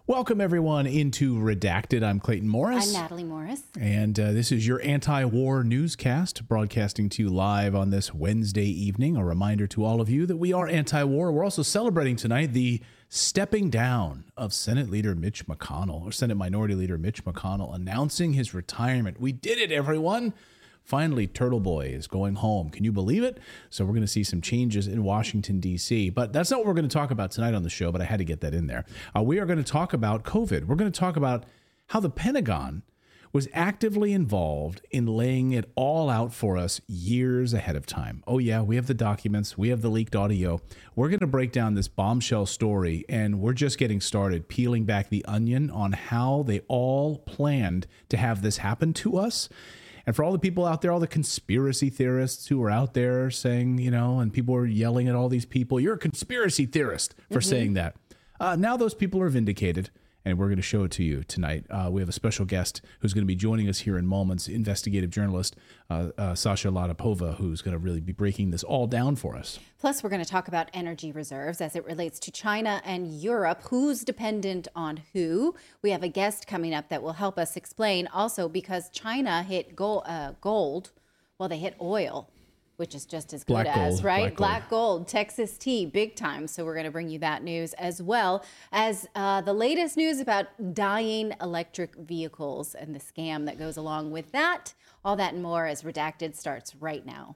Welcome, everyone, into Redacted. I'm Clayton Morris. I'm Natalie Morris. And this is your anti-war newscast, broadcasting to you live on this Wednesday evening. A reminder to all of you that we are anti-war. We're also celebrating tonight the stepping down of Senate Leader Mitch McConnell, or Senate Minority Leader Mitch McConnell, announcing his retirement. We did it, everyone. Finally, Turtle Boy is going home. Can you believe it? So we're going to see some changes in Washington, D.C. But that's not what we're going to talk about tonight on the show, but I had to get that in there. We are going to talk about COVID. We're going to talk about how the Pentagon was actively involved in laying it all out for us years ahead of time. Oh, yeah, we have the documents. We have the leaked audio. We're going to break down this bombshell story, and we're just getting started peeling back the onion on how they all planned to have this happen to us. And for all the people out there, all the conspiracy theorists who are out there saying, you know, and people are yelling at all these people, you're a conspiracy theorist for saying that. Now those people are vindicated, and we're going to show it to you tonight. We have a special guest who's going to be joining us here in moments, investigative journalist Sasha Latypova, who's going to really be breaking this all down for us. Plus, we're going to talk about energy reserves as it relates to China and Europe. Who's dependent on who? We have a guest coming up that will help us explain. Also, because China hit gold, well, they hit oil, which is just as good as, right? Black gold, Texas tea, big time. So we're going to bring you that news, as well as the latest news about dying electric vehicles and the scam that goes along with that. All that and more as Redacted starts right now.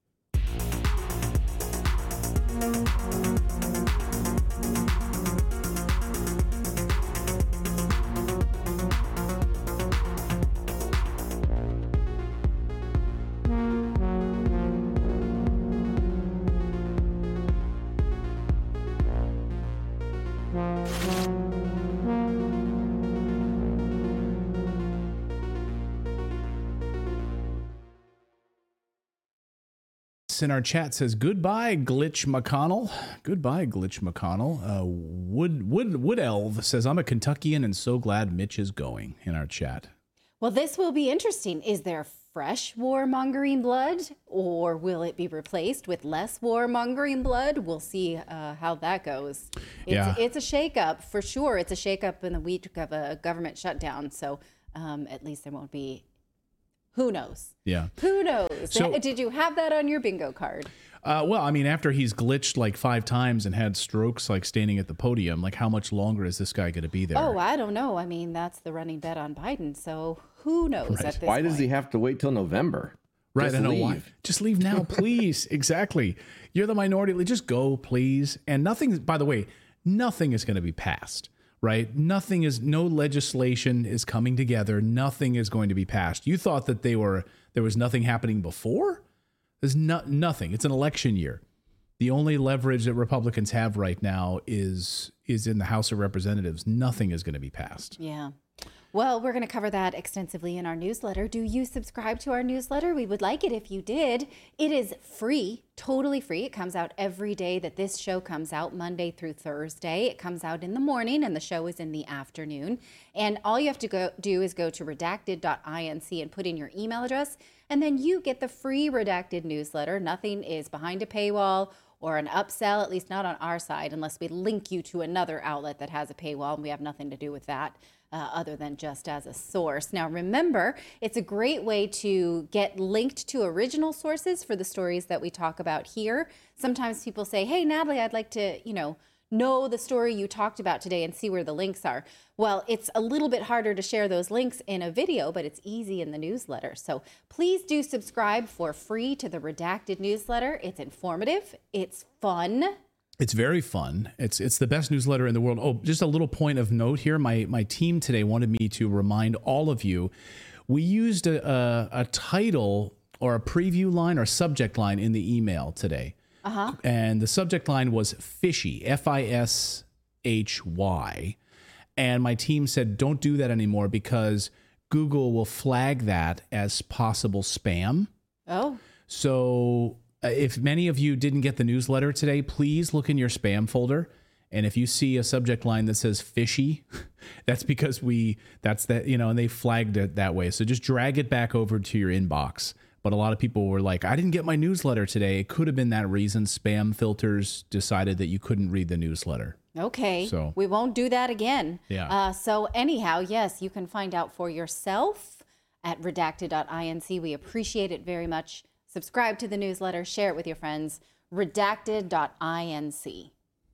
In our chat says, goodbye, Glitch McConnell. Goodbye, Glitch McConnell. Wood Elv says, I'm a Kentuckian and so glad Mitch is going, in our chat. Well, this will be interesting. Is there fresh warmongering blood, or will it be replaced with less warmongering blood? We'll see how that goes. It's a shakeup for sure. It's a shakeup in the week of a government shutdown. So at least there won't be. Who knows? Yeah. Who knows? So, did you have that on your bingo card? Well, I mean, after he's glitched like 5 times and had strokes like standing at the podium, like how much longer is this guy going to be there? Oh, I don't know. I mean, that's the running bet on Biden. So who knows at this point? Why does he have to wait till November? Right, Just I know leave. why. Just leave now, please. Exactly. You're the minority. Just go, please. And nothing, by the way, nothing is going to be passed. Right? No legislation is coming together. Nothing is going to be passed. You thought that there was nothing happening before? There's nothing. It's an election year. The only leverage that Republicans have right now is in the House of Representatives. Nothing is going to be passed. Yeah. Well, we're going to cover that extensively in our newsletter. Do you subscribe to our newsletter? We would like it if you did. It is free, totally free. It comes out every day that this show comes out, Monday through Thursday. It comes out in the morning and the show is in the afternoon. And all you have to do is go to redacted.inc and put in your email address, and then you get the free Redacted newsletter. Nothing is behind a paywall or an upsell, at least not on our side, unless we link you to another outlet that has a paywall, and we have nothing to do with that. Other than just as a source. Now, remember, it's a great way to get linked to original sources for the stories that we talk about here. Sometimes people say, hey, Natalie, I'd like to, know the story you talked about today and see where the links are. Well, it's a little bit harder to share those links in a video, but it's easy in the newsletter. So please do subscribe for free to the Redacted newsletter. It's informative. It's fun. It's very fun. It's the best newsletter in the world. Oh, just a little point of note here. My team today wanted me to remind all of you, we used a title or a preview line or subject line in the email today. And the subject line was fishy, Fishy. And my team said, don't do that anymore because Google will flag that as possible spam. Oh. So if many of you didn't get the newsletter today, please look in your spam folder. And if you see a subject line that says fishy, that's because and they flagged it that way. So just drag it back over to your inbox. But a lot of people were like, I didn't get my newsletter today. It could have been that reason. Spam filters decided that you couldn't read the newsletter. Okay. So we won't do that again. Yeah. So anyhow, yes, you can find out for yourself at redacted.inc. We appreciate it very much. Subscribe to the newsletter, share it with your friends. Redacted.inc.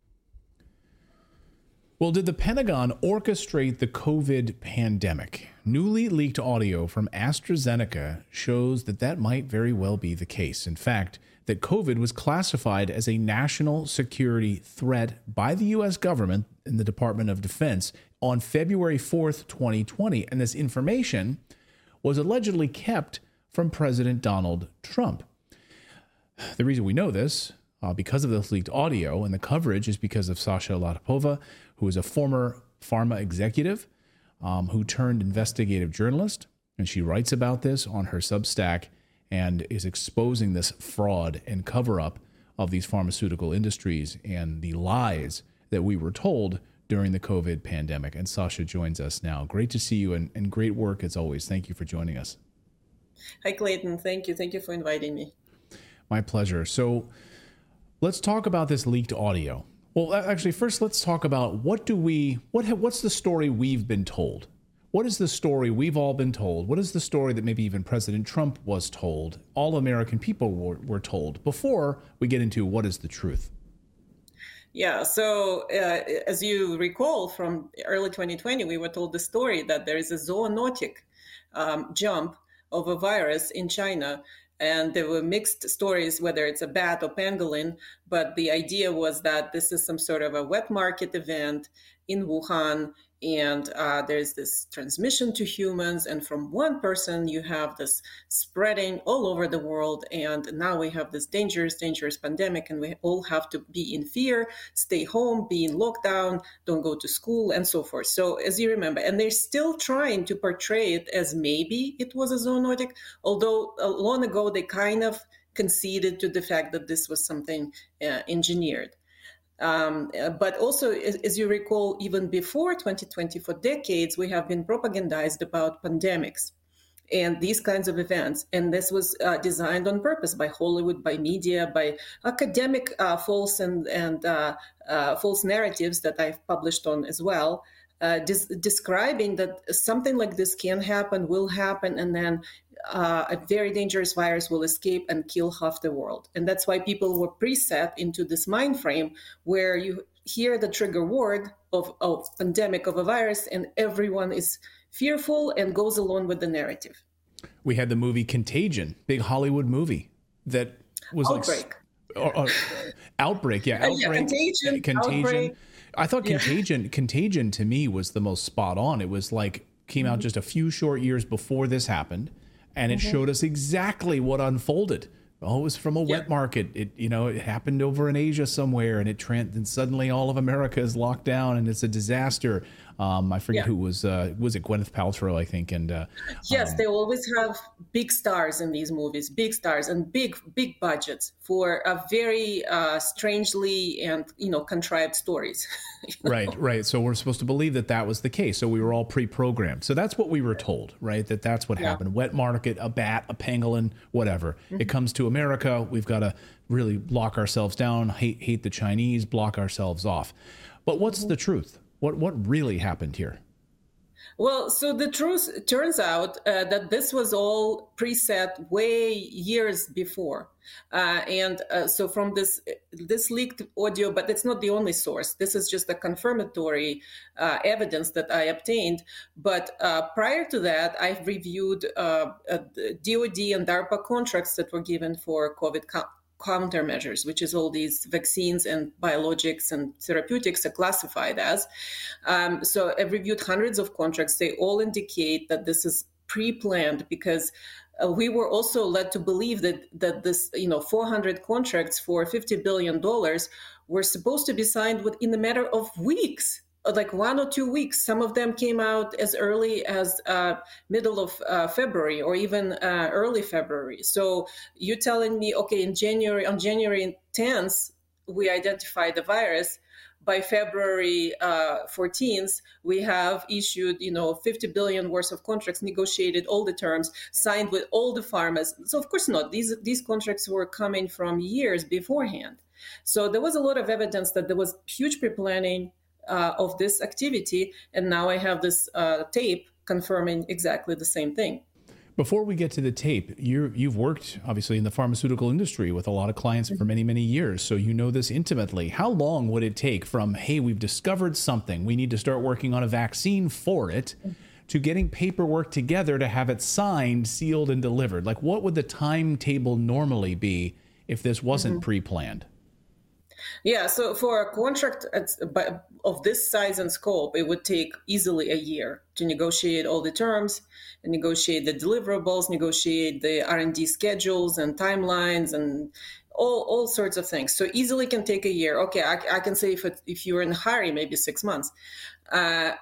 Well, did the Pentagon orchestrate the COVID pandemic? Newly leaked audio from AstraZeneca shows that that might very well be the case. In fact, that COVID was classified as a national security threat by the U.S. government in the Department of Defense on February 4th, 2020. And this information was allegedly kept from President Donald Trump. The reason we know this, because of this leaked audio and the coverage, is because of Sasha Latypova, who is a former pharma executive who turned investigative journalist. And she writes about this on her Substack and is exposing this fraud and cover-up of these pharmaceutical industries and the lies that we were told during the COVID pandemic. And Sasha joins us now. Great to see you and great work as always. Thank you for joining us. Hi, Clayton. Thank you. Thank you for inviting me. My pleasure. So let's talk about this leaked audio. Well, actually, first, let's talk about what's the story we've been told? What is the story we've all been told? What is the story that maybe even President Trump was told, all American people were told, before we get into what is the truth? Yeah, so as you recall from early 2020, we were told the story that there is a zoonotic jump of a virus in China. And there were mixed stories, whether it's a bat or pangolin. But the idea was that this is some sort of a wet market event in Wuhan. And there's this transmission to humans. And from one person, you have this spreading all over the world. And now we have this dangerous, dangerous pandemic. And we all have to be in fear, stay home, be in lockdown, don't go to school, and so forth. So as you remember, and they're still trying to portray it as maybe it was a zoonotic, although long ago they kind of conceded to the fact that this was something engineered. But also, as you recall, even before 2020, for decades, we have been propagandized about pandemics and these kinds of events. And this was designed on purpose by Hollywood, by media, by academic false and false narratives that I've published on as well, describing that something like this can happen, will happen, and then a very dangerous virus will escape and kill half the world. And that's why people were preset into this mind frame where you hear the trigger word of pandemic of a virus and everyone is fearful and goes along with the narrative. We had the movie Contagion, big Hollywood movie that was Outbreak. Outbreak, yeah. Outbreak. Yeah, Contagion. Outbreak. I thought Contagion to me was the most spot on. It was like came out just a few short years before this happened. And it showed us exactly what unfolded. Oh, it was from a wet market. It happened over in Asia somewhere, and and suddenly all of America is locked down, and it's a disaster. I forget who was it Gwyneth Paltrow, I think. And yes, they always have big stars in these movies, big stars and big budgets for a very strangely and contrived stories. Right. So we're supposed to believe that was the case. So we were all pre-programmed. So that's what we were told, right? That's what happened. Wet market, a bat, a pangolin, whatever. Mm-hmm. It comes to America. We've got to really lock ourselves down, hate the Chinese, block ourselves off. But what's the truth? What really happened here? Well, so the truth turns out that this was all preset way years before. So from this leaked audio, but it's not the only source. This is just a confirmatory evidence that I obtained. But prior to that, I've reviewed DoD and DARPA contracts that were given for COVID countermeasures, which is all these vaccines and biologics and therapeutics are classified as. So I've reviewed hundreds of contracts. They all indicate that this is pre-planned because we were also led to believe that this, 400 contracts for $50 billion were supposed to be signed within a matter of weeks. Like 1 or 2 weeks. Some of them came out as early as middle of February or even early February. So you're telling me, okay, on January 10th, we identified the virus. By February 14th, we have issued, 50 billion worth of contracts, negotiated all the terms, signed with all the pharmas. So of course not. These contracts were coming from years beforehand. So there was a lot of evidence that there was huge pre-planning of this activity. And now I have this tape confirming exactly the same thing. Before we get to the tape, you've worked, obviously, in the pharmaceutical industry with a lot of clients for many, many years, so you know this intimately. How long would it take from, hey, we've discovered something, we need to start working on a vaccine for it, to getting paperwork together to have it signed, sealed, and delivered? Like, what would the timetable normally be if this wasn't pre-planned? Yeah, so for a contract of this size and scope, it would take easily a year to negotiate all the terms, and negotiate the deliverables, negotiate the R&D schedules and timelines, and all sorts of things. So easily can take a year. Okay, I can say if you're in a hurry, maybe 6 months. So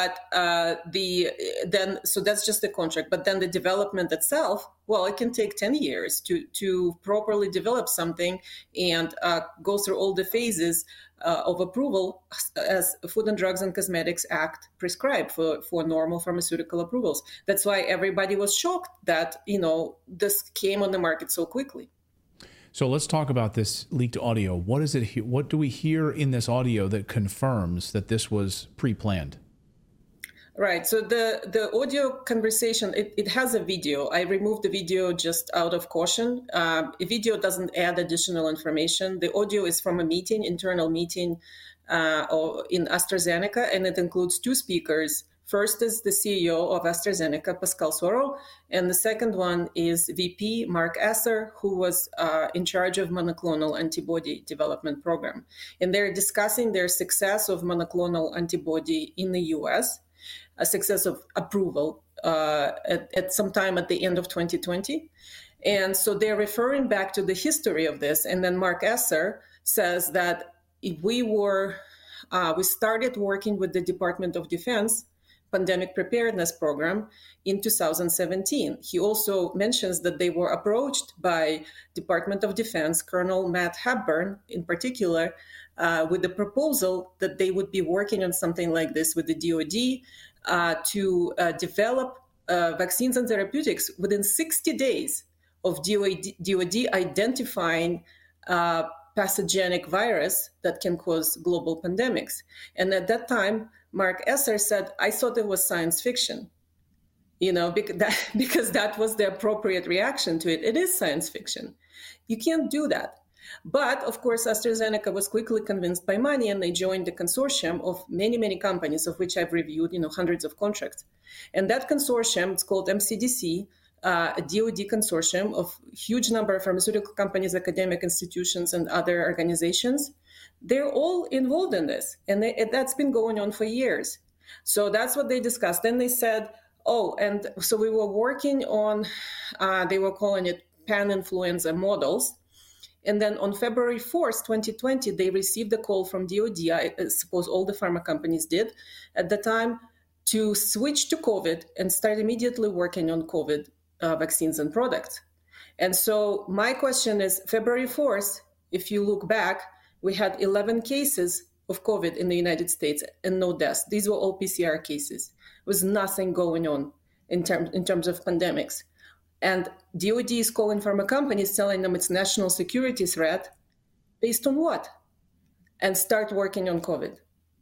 that's just the contract. But then the development itself, well, it can take 10 years to properly develop something and go through all the phases of approval as Food and Drugs and Cosmetics Act prescribed for normal pharmaceutical approvals. That's why everybody was shocked that, this came on the market so quickly. So let's talk about this leaked audio. What is it? What do we hear in this audio that confirms that this was pre-planned? Right. So the audio conversation, it has a video. I removed the video just out of caution. A video doesn't add additional information. The audio is from a meeting, internal meeting in AstraZeneca, and it includes two speakers. First is the CEO of AstraZeneca, Pascal Soriot, and the second one is VP Mark Esser, who was in charge of monoclonal antibody development program. And they're discussing their success of monoclonal antibody in the US, a success of approval at some time at the end of 2020. And so they're referring back to the history of this. And then Mark Esser says that we started working with the Department of Defense pandemic preparedness program in 2017. He also mentions that they were approached by Department of Defense, Colonel Matt Hepburn in particular, with the proposal that they would be working on something like this with the DoD to develop vaccines and therapeutics within 60 days of DoD identifying pathogenic virus that can cause global pandemics. And at that time, Mark Esser said, I thought it was science fiction, because that was the appropriate reaction to it. It is science fiction. You can't do that. But of course, AstraZeneca was quickly convinced by money, and they joined the consortium of many, many companies, of which I've reviewed, hundreds of contracts. And that consortium, it's called MCDC, a DoD consortium of huge number of pharmaceutical companies, academic institutions, and other organizations. They're all involved in this, and that's been going on for years. So that's what they discussed. Then they said, and so we were working on, they were calling it pan-influenza models. And then on February 4th, 2020, they received a call from DoD, I suppose all the pharma companies did at the time, to switch to COVID and start immediately working on COVID vaccines and products. And so my question is, February 4th, if you look back, we had 11 cases of COVID in the United States and no deaths. These were all PCR cases. There was nothing going on in terms of pandemics. And DoD is calling pharma companies, telling them it's national security threat. Based on what? And start working on COVID.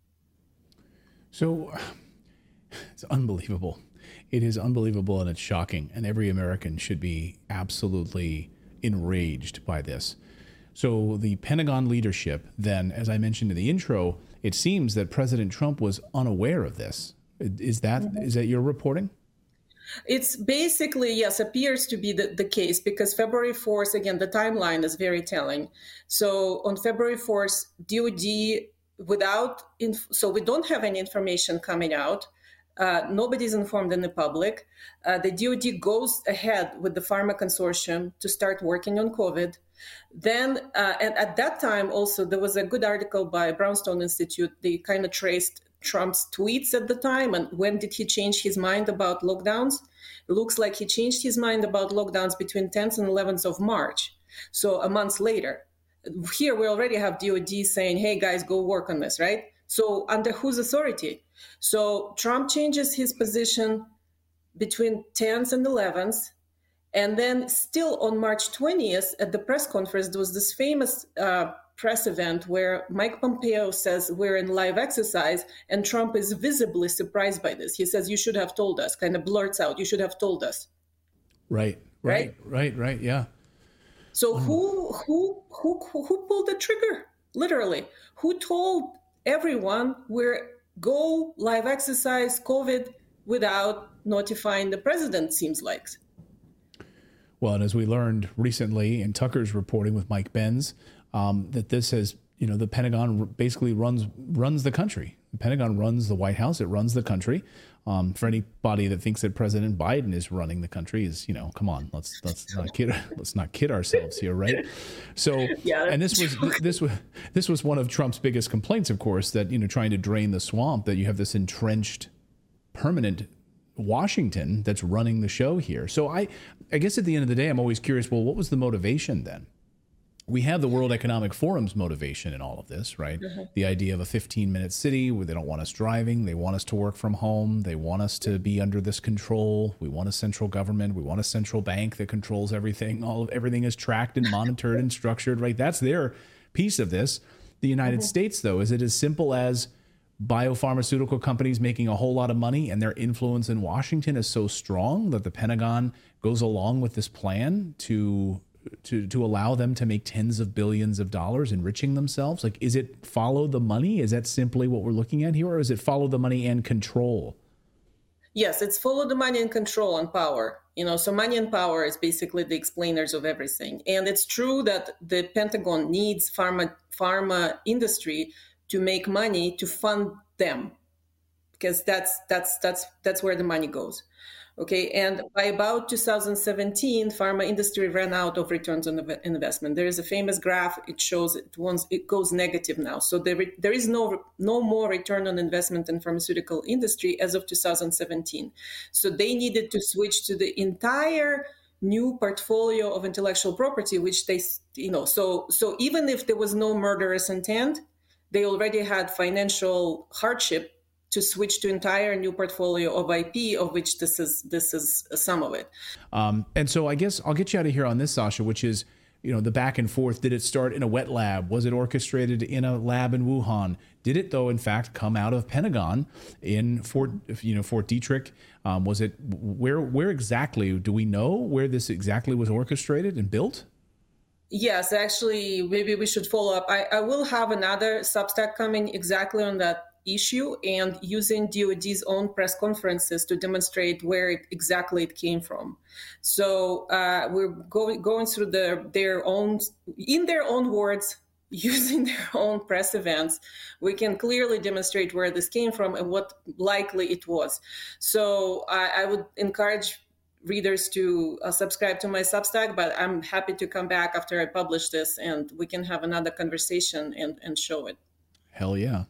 So it's unbelievable. It is unbelievable, and it's shocking. And every American should be absolutely enraged by this. So the Pentagon leadership, then, as I mentioned in the intro, it seems that President Trump was unaware of this. Is that your reporting? It's basically, yes, appears to be the case, because February 4th, again, the timeline is very telling. So on February 4th, DoD, so we don't have any information coming out. Nobody's informed in the public. The DoD goes ahead with the pharma consortium to start working on COVID. Then, and at that time also, there was a good article by Brownstone Institute. They kind of traced Trump's tweets at the time and when did he change his mind about lockdowns. It looks like he changed his mind about lockdowns between 10th and 11th of March. So a month later. Here we already have DoD saying, hey guys, go work on this, right? So under whose authority? So Trump changes his position between 10th and 11th. And then still on March 20th at the press conference, there was this famous press event where Mike Pompeo says we're in live exercise, and Trump is visibly surprised by this. He says, "You should have told us," kind of blurts out, "You should have told us." Right. Yeah. So who pulled the trigger? Literally, who told everyone we're go live exercise COVID without notifying the president? Seems like. Well, and as we learned recently in Tucker's reporting with Mike Benz, that this has, the Pentagon basically runs the country. The Pentagon runs the White House. It runs the country. For anybody that thinks that President Biden is running the country, come on, let's not kid ourselves here, right? So, yeah, and this was one of Trump's biggest complaints, of course, that trying to drain the swamp, that you have this entrenched, permanent Washington that's running the show here. So I guess at the end of the day, I'm always curious, well, what was the motivation then? We have the World Economic Forum's motivation in all of this, right? Mm-hmm. The idea of a 15-minute city where they don't want us driving. They want us to work from home. They want us to be under this control. We want a central government. We want a central bank that controls everything. Everything is tracked and monitored and structured, right? That's their piece of this. The United States, though, is it as simple as biopharmaceutical companies making a whole lot of money and their influence in Washington is so strong that the Pentagon goes along with this plan to allow them to make tens of billions of dollars enriching themselves? Like, is it follow the money? Is that simply what we're looking at here? Or is it follow the money and control? Yes, it's follow the money and control and power. So money and power is basically the explainers of everything. And it's true that the Pentagon needs pharma industry to make money to fund them, because that's where the money goes. Okay, and by about 2017, pharma industry ran out of returns on investment. There is a famous graph. It shows it goes negative now. So there is no more return on investment in pharmaceutical industry as of 2017. So they needed to switch to the entire new portfolio of intellectual property, which they, so even if there was no murderous intent, they already had financial hardship to switch to entire new portfolio of IP, of which this is some of it. And so I guess I'll get you out of here on this, Sasha, which is, the back and forth. Did it start in a wet lab? Was it orchestrated in a lab in Wuhan? Did it, though, in fact, come out of Pentagon in Fort Detrick? Was it where exactly? Do we know where this exactly was orchestrated and built? Yes, actually, maybe we should follow up. I will have another Substack coming exactly on that issue and using DoD's own press conferences to demonstrate where exactly it came from. So we're going through their own, in their own words, using their own press events, we can clearly demonstrate where this came from and what likely it was. So I would encourage readers to subscribe to my Substack, but I'm happy to come back after I publish this and we can have another conversation and show it. Hell yeah.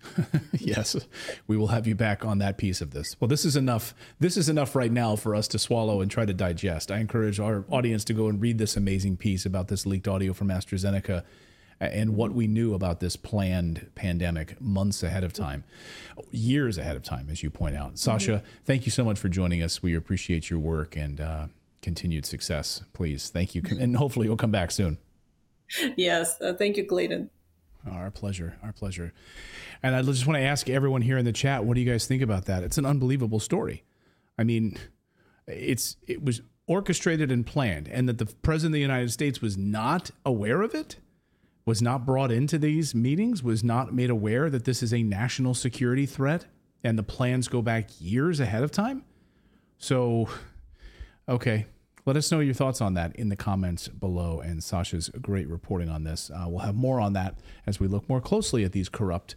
Yes, we will have you back on that piece of this. Well, this is enough. This is enough right now for us to swallow and try to digest. I encourage our audience to go and read this amazing piece about this leaked audio from AstraZeneca and what we knew about this planned pandemic months ahead of time, years ahead of time, as you point out. Sasha, thank you so much for joining us. We appreciate your work and continued success. Please. Thank you. And hopefully you'll come back soon. Yes. Thank you, Clayton. Our pleasure. Our pleasure. And I just want to ask everyone here in the chat, what do you guys think about that? It's an unbelievable story. I mean, it was orchestrated and planned, and that the president of the United States was not aware of it, was not brought into these meetings, was not made aware that this is a national security threat, and the plans go back years ahead of time. So, okay. Let us know your thoughts on that in the comments below, and Sasha's great reporting on this. We'll have more on that as we look more closely at these corrupt.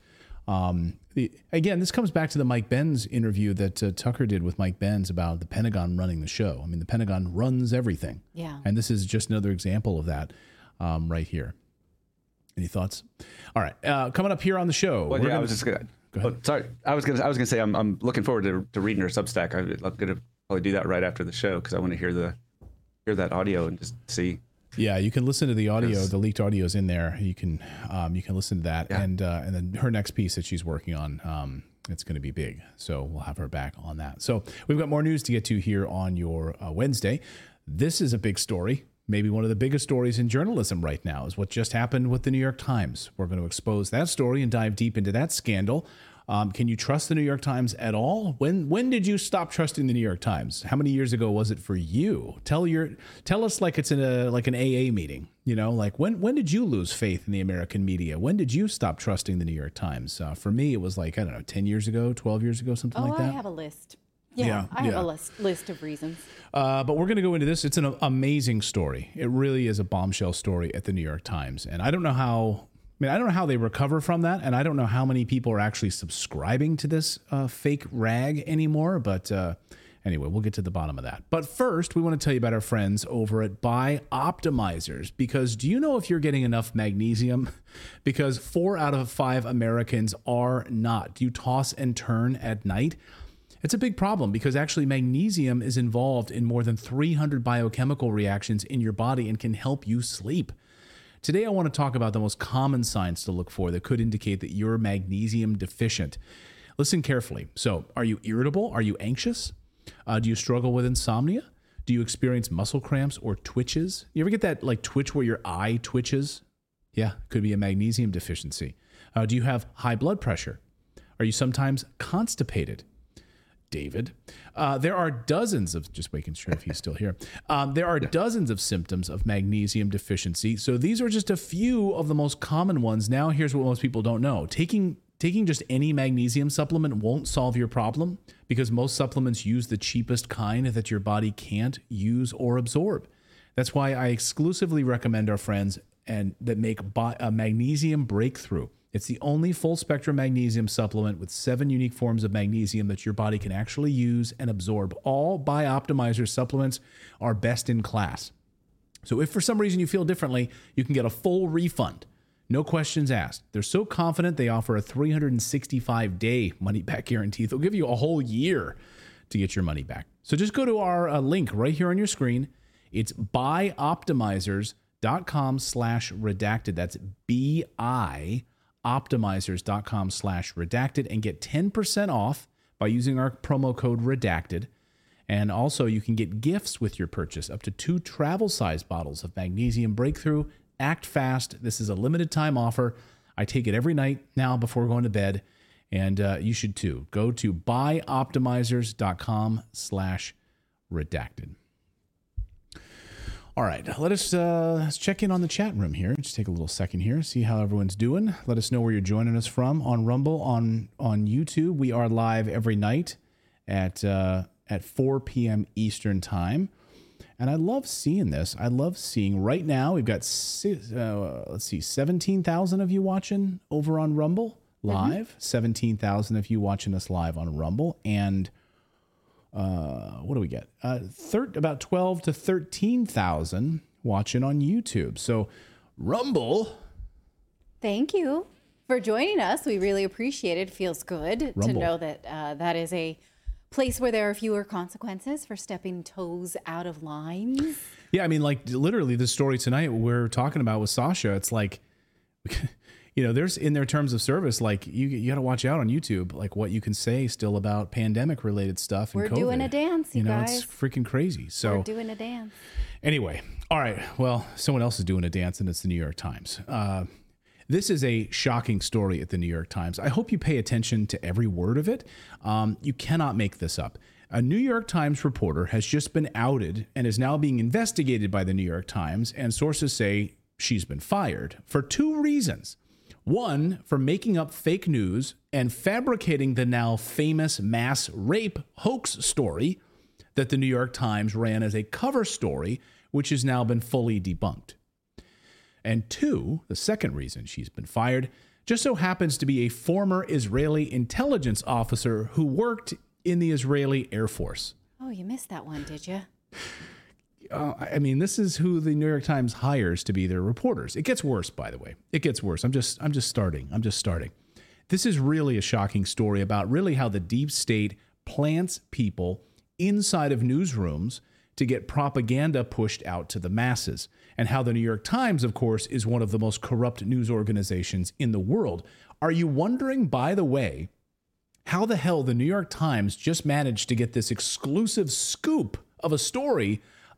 Again, this comes back to the Mike Benz interview that Tucker did with Mike Benz about the Pentagon running the show. I mean, the Pentagon runs everything. Yeah. And this is just another example of that right here. Any thoughts? All right. Coming up here on the show. Well, I was just going to. Go ahead. Sorry. I was gonna say I'm looking forward to reading her Substack. I'm going to probably do that right after the show because I want to hear that audio and just see. Yeah, you can listen to the audio. The leaked audio is in there. You can listen to that, and then her next piece that she's working on. It's going to be big, so we'll have her back on that. So we've got more news to get to here on your Wednesday. This is a big story. maybe one of the biggest stories in journalism right now is what just happened with the New York Times. We're going to expose that story and dive deep into that scandal. Can you trust the New York Times at all? When did you stop trusting the New York Times? How many years ago was it for you? Tell us like it's in like an AA meeting. Like when did you lose faith in the American media? When did you stop trusting the New York Times? For me, it was like, I don't know, 10 years ago, 12 years ago, something like that. I have a list. Yeah, I have a list of reasons. But we're going to go into this. It's an amazing story. It really is a bombshell story at the New York Times. And I don't know how they recover from that. And I don't know how many people are actually subscribing to this fake rag anymore. But anyway, we'll get to the bottom of that. But first, we want to tell you about our friends over at Bioptimizers. Because do you know if you're getting enough magnesium? Because 4 out of 5 Americans are not. Do you toss and turn at night? It's a big problem because actually magnesium is involved in more than 300 biochemical reactions in your body and can help you sleep. Today, I want to talk about the most common signs to look for that could indicate that you're magnesium deficient. Listen carefully. So, are you irritable? Are you anxious? Do you struggle with insomnia? Do you experience muscle cramps or twitches? You ever get that like twitch where your eye twitches? Yeah, could be a magnesium deficiency. Do you have high blood pressure? Are you sometimes constipated? David. There are dozens of, just making sure if he's still here. There are dozens of symptoms of magnesium deficiency. So these are just a few of the most common ones. Now, here's what most people don't know. Taking just any magnesium supplement won't solve your problem because most supplements use the cheapest kind that your body can't use or absorb. That's why I exclusively recommend our friends that make a Magnesium Breakthrough. It's the only full-spectrum magnesium supplement with 7 unique forms of magnesium that your body can actually use and absorb. All Bioptimizer supplements are best in class. So if for some reason you feel differently, you can get a full refund. No questions asked. They're so confident they offer a 365-day money-back guarantee. They'll give you a whole year to get your money back. So just go to our link right here on your screen. It's bioptimizers.com/redacted. That's optimizers.com/redacted and get 10% off by using our promo code redacted. And also you can get gifts with your purchase, up to 2 travel size bottles of Magnesium Breakthrough. Act fast. This is a limited time offer. I take it every night now before going to bed, and you should too. Go to bioptimizers.com/redacted. All right, let's check in on the chat room here. Just take a little second here, see how everyone's doing. Let us know where you're joining us from on Rumble, on YouTube. We are live every night at 4 p.m. Eastern time. And I love seeing this. I love seeing right now we've got 17,000 of you watching over on Rumble live. Mm-hmm. 17,000 of you watching us live on Rumble, and what do we get? About 12 to 13,000 watching on YouTube. So Rumble. Thank you for joining us. We really appreciate it. It feels good to know that that is a place where there are fewer consequences for stepping toes out of line. Yeah, I mean, like literally the story tonight we're talking about with Sasha, it's like, there's in their terms of service, like you got to watch out on YouTube, like what you can say still about pandemic related stuff. We're and COVID. Doing a dance, you guys. It's freaking crazy. So we're doing a dance. Anyway, all right. Well, someone else is doing a dance, and it's the New York Times. This is a shocking story at the New York Times. I hope you pay attention to every word of it. You cannot make this up. A New York Times reporter has just been outed and is now being investigated by the New York Times, and sources say she's been fired for 2 reasons. One, for making up fake news and fabricating the now famous mass rape hoax story that the New York Times ran as a cover story, which has now been fully debunked. And 2, the second reason she's been fired, just so happens to be a former Israeli intelligence officer who worked in the Israeli Air Force. Oh, you missed that one, did you? I mean, this is who the New York Times hires to be their reporters. It gets worse, by the way. It gets worse. I'm just starting. This is really a shocking story about really how the deep state plants people inside of newsrooms to get propaganda pushed out to the masses, and how the New York Times, of course, is one of the most corrupt news organizations in the world. Are you wondering, by the way, how the hell the New York Times just managed to get this exclusive scoop of a story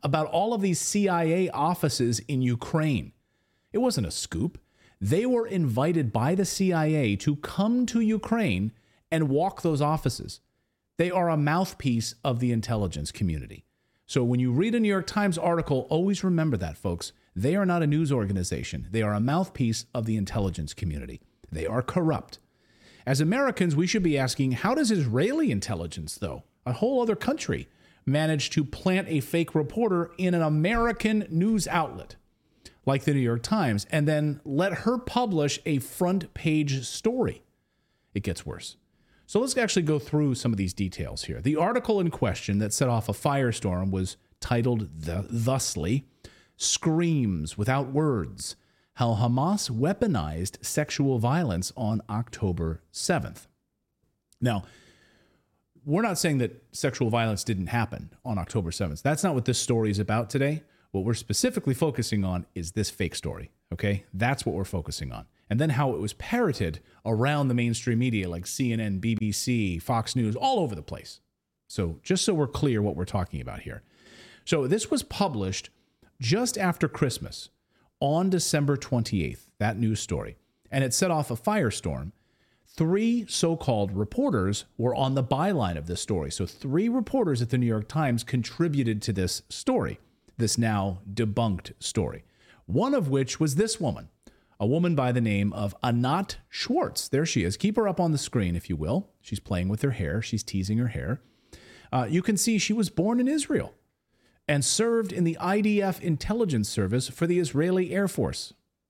about all of these CIA offices in Ukraine. It wasn't a scoop. They were invited by the CIA to come to Ukraine and walk those offices. They are a mouthpiece of the intelligence community. So when you read a New York Times article, always remember that, folks. They are not a news organization. They are a mouthpiece of the intelligence community. They are corrupt. As Americans, we should be asking, how does Israeli intelligence, though, a whole other country, manage to plant a fake reporter in an American news outlet like the New York Times and then let her publish a front page story? It gets worse. So let's actually go through some of these details here. The article in question that set off a firestorm was titled thusly, "Screams Without Words: How Hamas Weaponized Sexual Violence on October 7th. Now, we're not saying that sexual violence didn't happen on October 7th. That's not what this story is about today. What we're specifically focusing on is this fake story, okay? That's what we're focusing on. And then how it was parroted around the mainstream media like CNN, BBC, Fox News, all over the place. So just so we're clear what we're talking about here. So this was published just after Christmas on December 28th, that news story. And it set off a firestorm. 3 so-called reporters were on the byline of this story. So 3 reporters at the New York Times contributed to this story, this now debunked story. One of which was this woman, a woman by the name of Anat Schwartz. There she is. Keep her up on the screen, if you will. She's playing with her hair. She's teasing her hair. You can see she was born in Israel and served in the IDF intelligence service for the Israeli Air Force.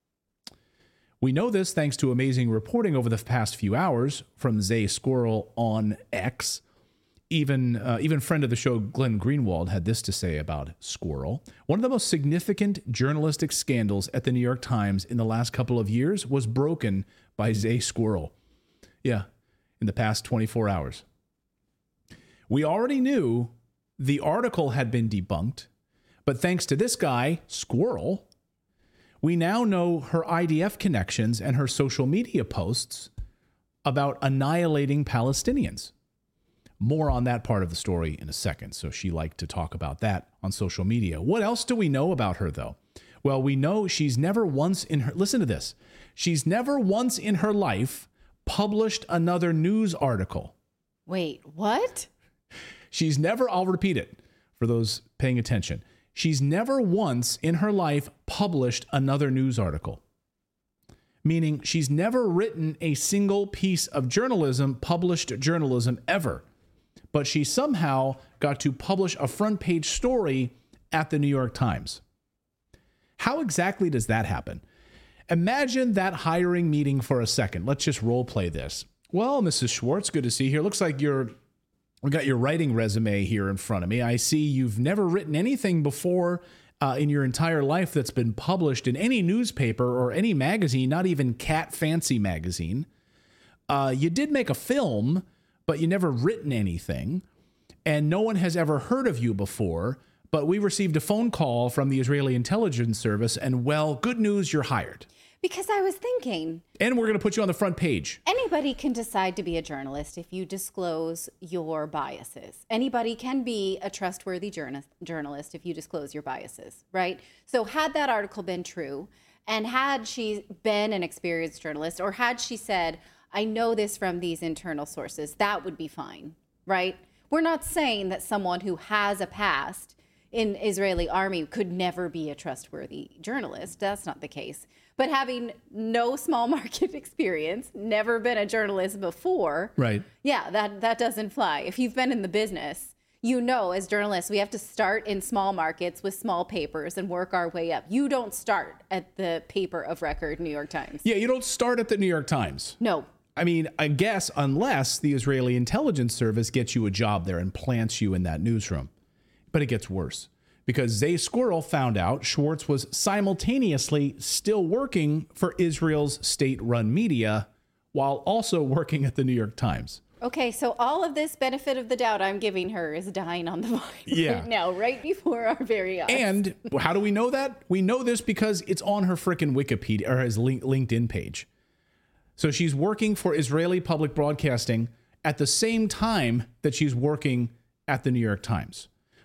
We know this thanks to amazing reporting over the past few hours from Zay Squirrel on X. Even friend of the show, Glenn Greenwald, had this to say about Squirrel. One of the most significant journalistic scandals at the New York Times in the last couple of years was broken by Zay Squirrel. Yeah, in the past 24 hours. We already knew the article had been debunked, but thanks to this guy, Squirrel, we now know her IDF connections and her social media posts about annihilating Palestinians. More on that part of the story in a second. So she liked to talk about that on social media. What else do we know about her, though? Well, we know she's never once in her, listen to this, she's never once in her life published another news article. Wait, what? She's never, I'll repeat it for those paying attention. She's never once in her life published another news article. Meaning she's never written a single piece of journalism, published journalism ever. But she somehow got to publish a front page story at the New York Times. How exactly does that happen? Imagine that hiring meeting for a second. Let's just role play this. Well, Mrs. Schwartz, good to see you here. Looks like we got your writing resume here in front of me. I see you've never written anything before in your entire life that's been published in any newspaper or any magazine, not even Cat Fancy magazine. You did make a film, but you never written anything, and no one has ever heard of you before, but we received a phone call from the Israeli intelligence service, and well, good news, you're hired. Because I was thinking, and we're going to put you on the front page. Anybody can decide to be a journalist if you disclose your biases. Anybody can be a trustworthy journalist if you disclose your biases, right? So had that article been true, and had she been an experienced journalist, or had she said, I know this from these internal sources, that would be fine, right? We're not saying that someone who has a past in Israeli army could never be a trustworthy journalist. That's not the case. But having no small market experience, never been a journalist before, right? Yeah, that doesn't fly. If you've been in the business, you know, as journalists, we have to start in small markets with small papers and work our way up. You don't start at the paper of record, New York Times. Yeah, you don't start at the New York Times. No. I mean, I guess unless the Israeli intelligence service gets you a job there and plants you in that newsroom. But it gets worse. Because Zay Squirrel found out Schwartz was simultaneously still working for Israel's state-run media while also working at the New York Times. Okay, so all of this benefit of the doubt I'm giving her is dying on the vine right now, right before our very eyes. And how do we know that? We know this because it's on her frickin' Wikipedia or his LinkedIn page. So she's working for Israeli public broadcasting at the same time that she's working at the New York Times.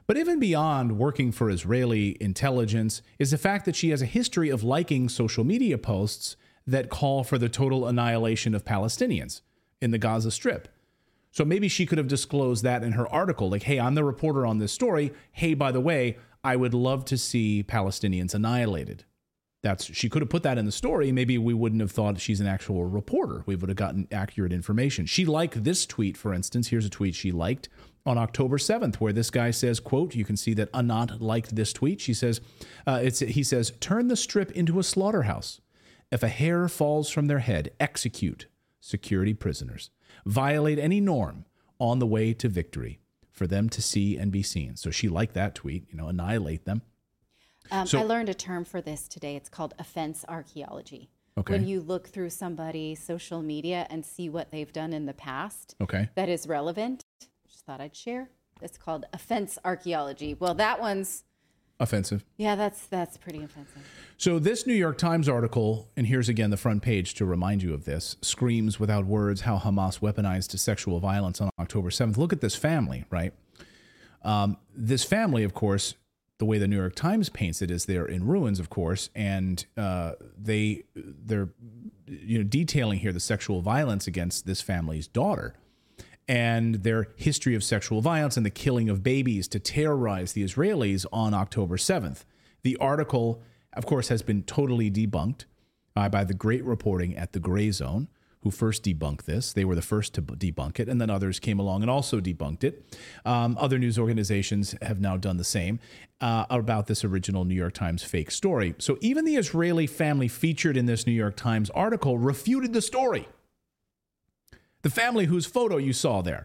But even beyond working for Israeli intelligence is the fact that she has a history of liking social media posts that call for the total annihilation of Palestinians in the Gaza Strip. So maybe she could have disclosed that in her article, like, hey, I'm the reporter on this story. Hey, by the way, I would love to see Palestinians annihilated. She could have put that in the story. Maybe we wouldn't have thought she's an actual reporter. We would have gotten accurate information. She liked this tweet, for instance. Here's a tweet she liked on October 7th, where this guy says, quote, you can see that Anat liked this tweet. She says, he says, turn the Strip into a slaughterhouse. If a hair falls from their head, execute security prisoners. Violate any norm on the way to victory for them to see and be seen. So she liked that tweet, annihilate them. I learned a term for this today. It's called offense archaeology. Okay. When you look through somebody's social media and see what they've done in the past that is relevant, just thought I'd share. It's called offense archaeology. Well, that one's offensive. Yeah, that's pretty offensive. So this New York Times article, and here's again the front page to remind you of this, screams without words how Hamas weaponized sexual violence on October 7th. Look at this family, right? This family, of course, the way the New York Times paints it is they're in ruins, of course, and they're detailing here the sexual violence against this family's daughter and their history of sexual violence and the killing of babies to terrorize the Israelis on October 7th. The article, of course, has been totally debunked by the great reporting at the Gray Zone, who first debunked this. They were the first to debunk it, and then others came along and also debunked it. Other news organizations have now done the same about this original New York Times fake story. So even the Israeli family featured in this New York Times article refuted the story. The family whose photo you saw there.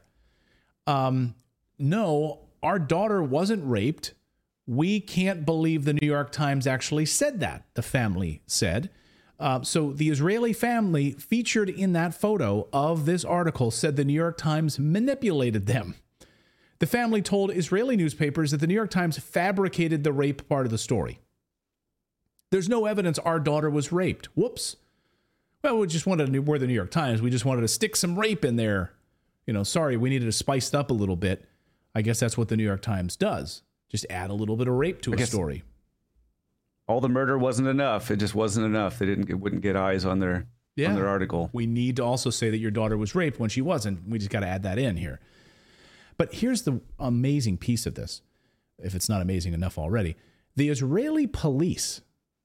No, our daughter wasn't raped. We can't believe the New York Times actually said that, the family said. So the Israeli family featured in that photo of this article said the New York Times manipulated them. The family told Israeli newspapers that the New York Times fabricated the rape part of the story. There's no evidence our daughter was raped. Whoops. Well, we just wanted to, we're the New York Times. We just wanted to stick some rape in there. Sorry, we needed to spice it up a little bit. I guess that's what the New York Times does. Just add a little bit of rape to a story. All the murder wasn't enough. It just wasn't enough. They wouldn't get eyes on their article. We need to also say that your daughter was raped when she wasn't. We just got to add that in here. But here's the amazing piece of this, if it's not amazing enough already. The Israeli police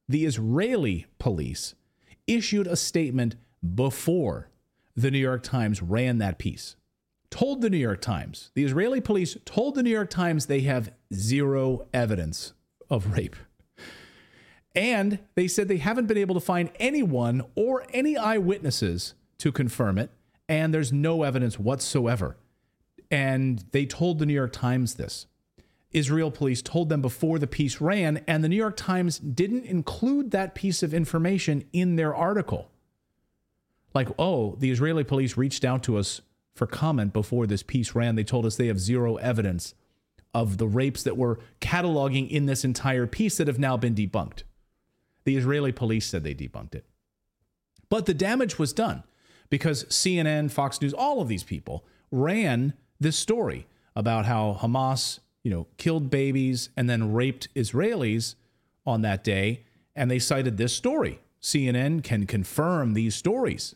issued a statement before the New York Times ran that piece. Told the New York Times, the Israeli police told the New York Times they have zero evidence of rape. And they said they haven't been able to find anyone or any eyewitnesses to confirm it, and there's no evidence whatsoever. And they told the New York Times this. Israel police told them before the piece ran, and the New York Times didn't include that piece of information in their article. Like, oh, the Israeli police reached out to us for comment before this piece ran. They told us they have zero evidence of the rapes that we're cataloging in this entire piece that have now been debunked. The Israeli police said they debunked it. But the damage was done because CNN, Fox News, all of these people ran this story about how Hamas, killed babies and then raped Israelis on that day. And they cited this story. CNN can confirm these stories.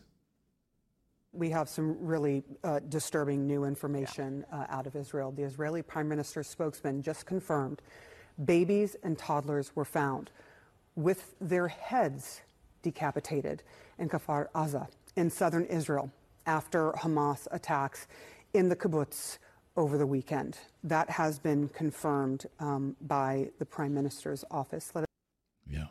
We have some really disturbing new information out of Israel. The Israeli Prime Minister's spokesman just confirmed babies and toddlers were found with their heads decapitated in Kfar Aza in southern Israel after Hamas attacks in the kibbutz over the weekend. That has been confirmed by the Prime Minister's office. Yeah.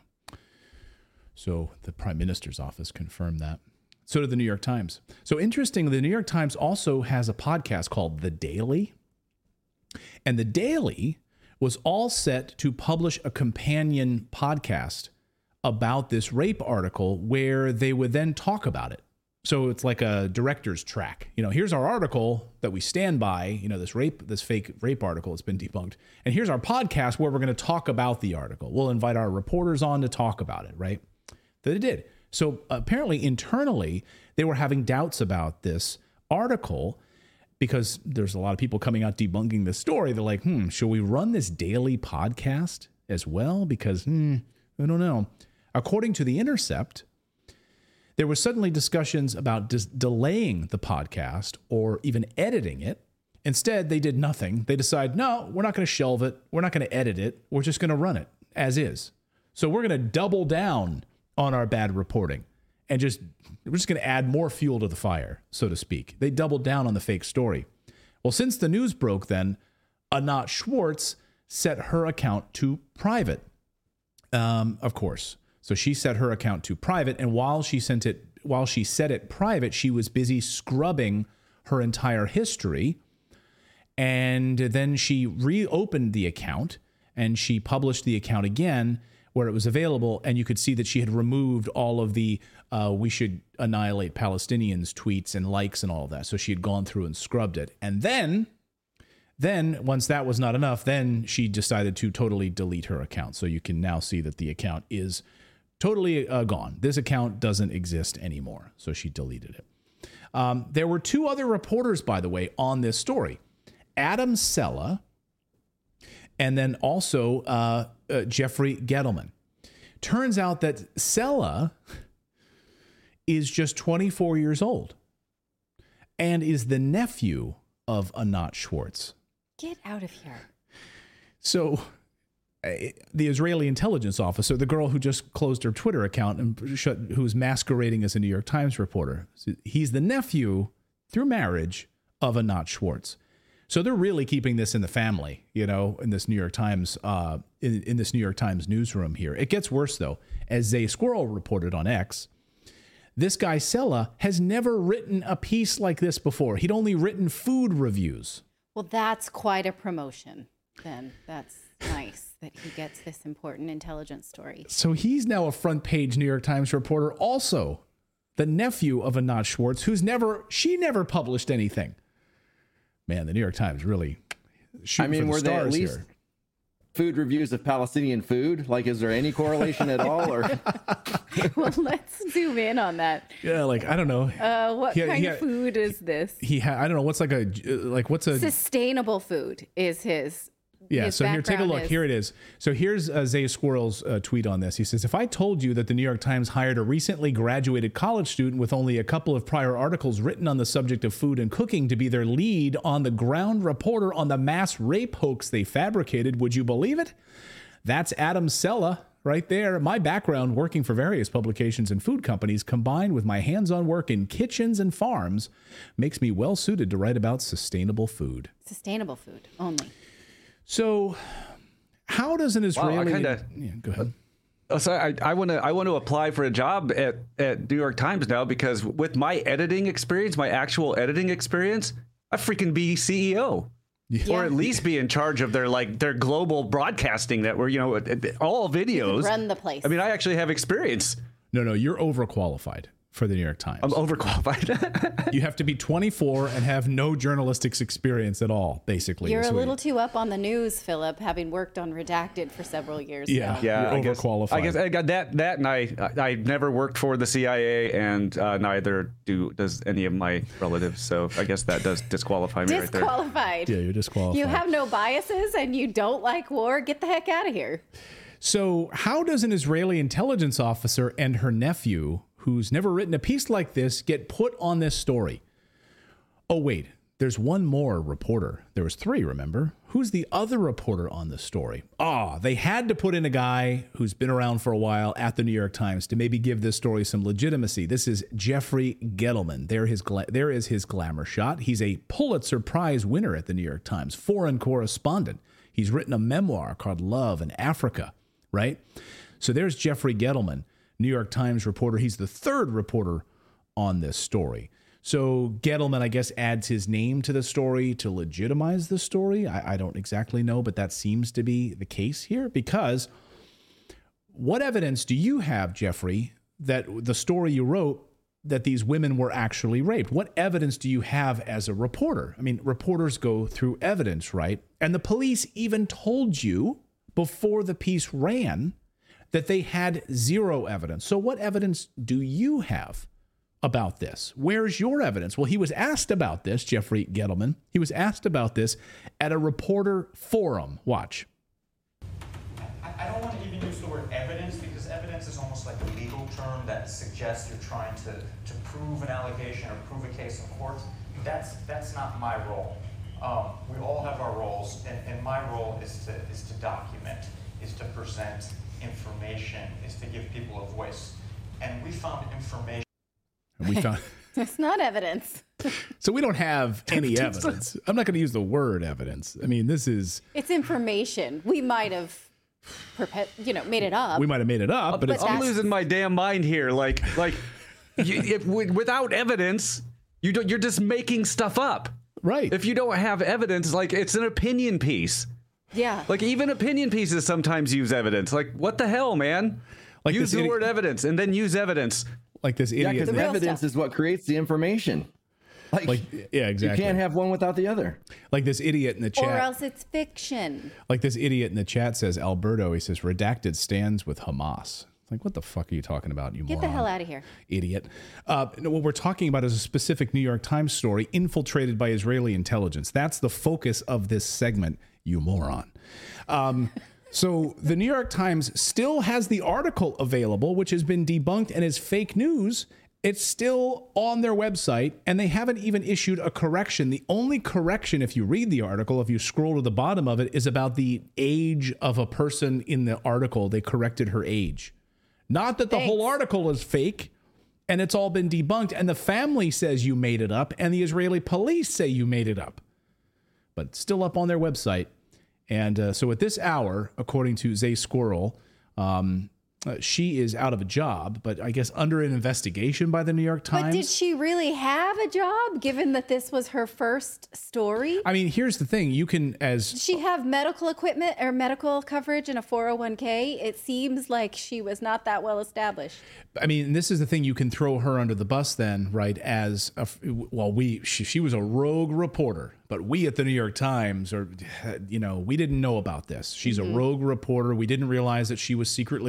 So the Prime Minister's office confirmed that. So did the New York Times. So interestingly, the New York Times also has a podcast called The Daily. And The Daily was all set to publish a companion podcast about this rape article where they would then talk about it. So it's like a director's track. Here's our article that we stand by, this fake rape article has been debunked. And here's our podcast where we're going to talk about the article. We'll invite our reporters on to talk about it, right? They did. So apparently internally, they were having doubts about this article because there's a lot of people coming out debunking this story. They're like, should we run this daily podcast as well? Because, I don't know. According to The Intercept, there were suddenly discussions about delaying the podcast or even editing it. Instead, they did nothing. They decided, no, we're not going to shelve it. We're not going to edit it. We're just going to run it as is. So we're going to double down on our bad reporting and we're just going to add more fuel to the fire, so to speak. They doubled down on the fake story. Well, since the news broke then, Anat Schwartz set her account to private, of course. So she set her account to private, and while she set it private, she was busy scrubbing her entire history. And then she reopened the account and she published the account again where it was available. And you could see that she had removed all of the we should annihilate Palestinians tweets and likes and all of that. So she had gone through and scrubbed it. And then once that was not enough, then she decided to totally delete her account. So you can now see that the account is totally gone. This account doesn't exist anymore. So she deleted it. There were two other reporters, by the way, on this story. Adam Cella, and then also Jeffrey Gettleman. Turns out that Cella is just 24 years old and is the nephew of Anat Schwartz. Get out of here. So the Israeli intelligence officer, the girl who just closed her Twitter account and who's masquerading as a New York Times reporter, he's the nephew through marriage of Anat Schwartz. So they're really keeping this in the family, in this New York Times, in this New York Times newsroom here. It gets worse, though. As Zay Squirrel reported on X, this guy Cella has never written a piece like this before. He'd only written food reviews. Well, that's quite a promotion, then. That's nice that he gets this important intelligence story. So he's now a front page New York Times reporter, also the nephew of Anat Schwartz, she never published anything. Man, the New York Times really shooting for the were stars they at least here. Food reviews of Palestinian food? Like, is there any correlation at all? Or Well, let's zoom in on that. Yeah, like, I don't know. What kind of food is this? I don't know. What's what's a sustainable food is his. Yeah, his so here, take a look. background Here it is. So here's Zay Squirrel's tweet on this. He says, if I told you that the New York Times hired a recently graduated college student with only a couple of prior articles written on the subject of food and cooking to be their lead on the ground reporter on the mass rape hoax they fabricated, would you believe it? That's Adam Cella right there. My background working for various publications and food companies combined with my hands-on work in kitchens and farms makes me well suited to write about sustainable food. Sustainable food only. So, how does an Israeli? Go ahead. So I want to apply for a job at New York Times now, because with my editing experience, my actual editing experience, I freaking be CEO, or at least be in charge of their global broadcasting network. All videos. Run the place. I mean, I actually have experience. No, you're overqualified for the New York Times. I'm overqualified. You have to be 24 and have no journalistics experience at all, basically. You're a little too up on the news, Philip, having worked on Redacted for several years now. Yeah, you're overqualified. I guess I got that, and I never worked for the CIA, and neither does any of my relatives. So I guess that does disqualify me right there. Disqualified. Yeah, you're disqualified. You have no biases, and you don't like war. Get the heck out of here. So how does an Israeli intelligence officer and her nephew, who's never written a piece like this, get put on this story? Oh, wait, there's one more reporter. There was three, remember? Who's the other reporter on this story? They had to put in a guy who's been around for a while at the New York Times to maybe give this story some legitimacy. This is Jeffrey Gettleman. There is his glamour shot. He's a Pulitzer Prize winner at the New York Times, foreign correspondent. He's written a memoir called Love in Africa, right? So there's Jeffrey Gettleman, New York Times reporter. He's the third reporter on this story. So Gettleman, I guess, adds his name to the story to legitimize the story. I don't exactly know, but that seems to be the case here, because what evidence do you have, Jeffrey, that the story you wrote, that these women were actually raped? What evidence do you have as a reporter? I mean, reporters go through evidence, right? And the police even told you before the piece ran that they had zero evidence. So what evidence do you have about this? Where's your evidence? Well, he was asked about this, Jeffrey Gettleman. He was asked about this at a reporter forum. Watch. I don't want to even use the word evidence, because evidence is almost like a legal term that suggests you're trying to prove an allegation or prove a case in court. That's not my role. We all have our roles, and my role is to document, is to present information, is to give people a voice. And we found information. It's not evidence. So we don't have any evidence. I'm not going to use the word evidence. I mean, it's information. We might have made it up. We might have made it up, but I'm losing my damn mind here. Without evidence, you're just making stuff up. Right. If you don't have evidence, it's an opinion piece. Yeah. Even opinion pieces sometimes use evidence. What the hell, man? Use the word evidence and then use evidence. Like this idiot. Yeah, because evidence is what creates the information. Yeah, exactly. You can't have one without the other. Like this idiot in the chat. Or else it's fiction. Like this idiot in the chat says, Alberto, he says, redacted stands with Hamas. What the fuck are you talking about, you moron? Get the hell out of here. Idiot. What we're talking about is a specific New York Times story infiltrated by Israeli intelligence. That's the focus of this segment, you moron. So the New York Times still has the article available, which has been debunked and is fake news. It's still on their website, and they haven't even issued a correction. The only correction, if you read the article, if you scroll to the bottom of it, is about the age of a person in the article. They corrected her age. Not that the whole article is fake, and it's all been debunked, and the family says you made it up, and the Israeli police say you made it up. But it's still up on their website. And so at this hour, according to Zay Squirrel, she is out of a job, but I guess under an investigation by the New York Times. But did she really have a job, given that this was her first story? I mean, here's the thing. You can, Did she have medical equipment or medical coverage and a 401k? It seems like she was not that well established. I mean, this is the thing. You can throw her under the bus then, right? She was a rogue reporter, but we at the New York Times we didn't know about this. She's a rogue reporter. We didn't realize that she was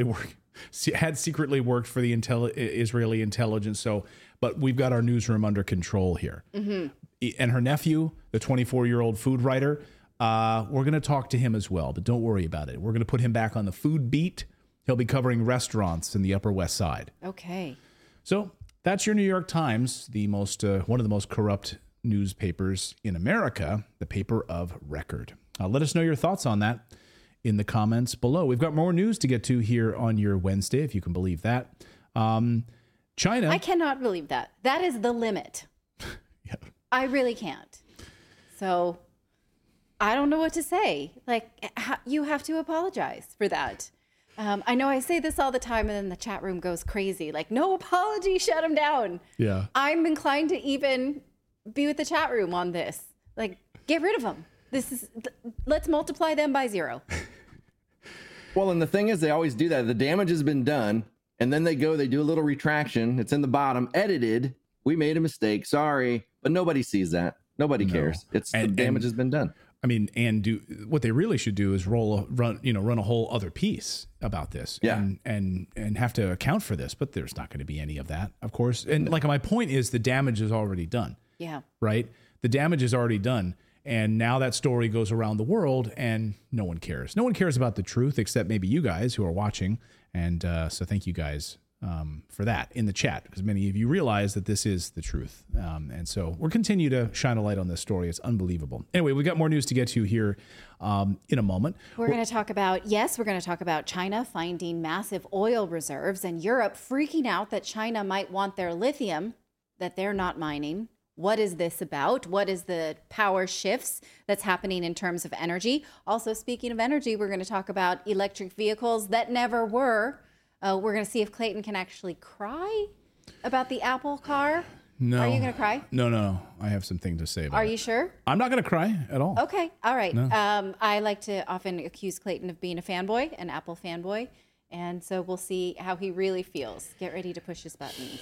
had secretly worked for the Israeli intelligence. But we've got our newsroom under control here. Mm-hmm. And her nephew, the 24-year-old food writer, we're going to talk to him as well, but don't worry about it. We're going to put him back on the food beat. He'll be covering restaurants in the Upper West Side. Okay. So that's your New York Times, the most one of the most corrupt newspapers in America, the paper of record. Let us know your thoughts on that in the comments below. We've got more news to get to here on your Wednesday, if you can believe that. China. I cannot believe that. That is the limit. Yeah. I really can't. So I don't know what to say. You have to apologize for that. I know I say this all the time, and then the chat room goes crazy. No apology, shut him down. Yeah. I'm inclined to even be with the chat room on this. Get rid of them. Let's multiply them by 0. Well, and the thing is, they always do that. The damage has been done, and then they do a little retraction. It's in the bottom, edited. We made a mistake. Sorry. But nobody sees that. Nobody cares. The damage has been done. I mean, what they really should do is run a whole other piece about this, and have to account for this. But there's not going to be any of that, of course. And my point is, the damage is already done. Yeah. Right. The damage is already done, and now that story goes around the world, and no one cares. No one cares about the truth except maybe you guys who are watching. And so thank you guys for that in the chat, because many of you realize that this is the truth. And so we'll continue to shine a light on this story. It's unbelievable. Anyway, we've got more news to get to here in a moment. We're going to talk about China finding massive oil reserves and Europe freaking out that China might want their lithium that they're not mining. What is this about? What is the power shifts that's happening in terms of energy? Also, speaking of energy, we're going to talk about electric vehicles that never were. We're going to see if Clayton can actually cry about the Apple car. No. Are you going to cry? No. I have something to say about it. Are you sure? I'm not going to cry at all. Okay. All right. No. I like to often accuse Clayton of being a fanboy, an Apple fanboy. And so we'll see how he really feels. Get ready to push his buttons.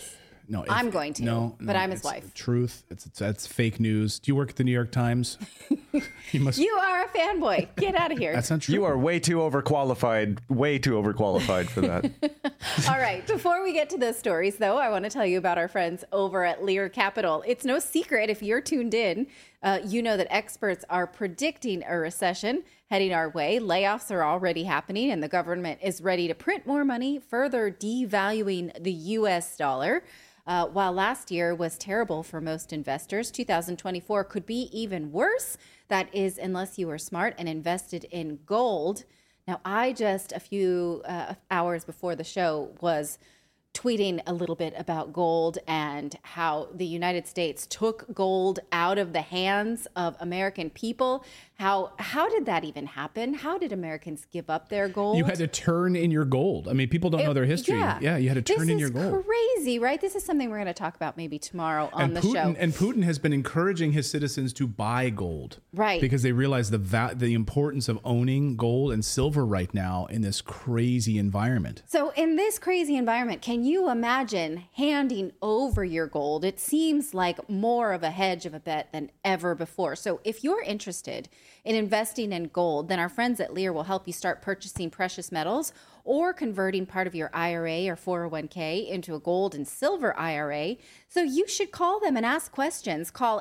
No, I'm going to, but I'm his it's wife. Truth. That's fake news. Do you work at the New York Times? You must. You are a fanboy. Get out of here. That's not true. You are way too overqualified for that. All right. Before we get to those stories, though, I want to tell you about our friends over at Lear Capital. It's no secret if you're tuned in, you know that experts are predicting a recession heading our way. Layoffs are already happening, and the government is ready to print more money, further devaluing the U.S. dollar. While last year was terrible for most investors, 2024 could be even worse. That is, unless you were smart and invested in gold. Now, I just a few hours before the show was tweeting a little bit about gold and how the United States took gold out of the hands of American people. How did that even happen? How did Americans give up their gold? You had to turn in your gold. I mean, people don't know their history. Yeah, you had to turn in your gold. This is crazy, right? This is something we're going to talk about maybe tomorrow on the show. And Putin has been encouraging his citizens to buy gold. Right. Because they realize the importance of owning gold and silver right now in this crazy environment. So in this crazy environment, can you imagine handing over your gold? It seems like more of a hedge of a bet than ever before. So if you're interested in investing in gold, then our friends at Lear will help you start purchasing precious metals or converting part of your IRA or 401k into a gold and silver IRA. So you should call them and ask questions. Call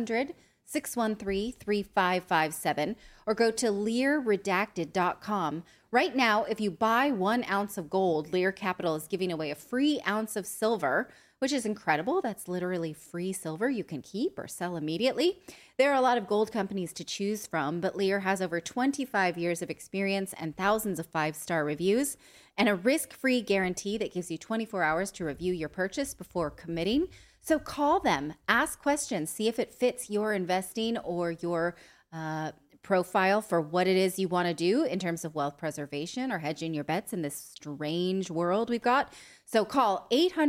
800-613-3557 or go to LearRedacted.com. Right now, if you buy 1 ounce of gold, Lear Capital is giving away a free ounce of silver, which is incredible. That's literally free silver you can keep or sell immediately. There are a lot of gold companies to choose from, but Lear has over 25 years of experience and thousands of 5-star reviews and a risk-free guarantee that gives you 24 hours to review your purchase before committing. So call them, ask questions, see if it fits your investing or your profile for what it is you want to do in terms of wealth preservation or hedging your bets in this strange world we've got. So call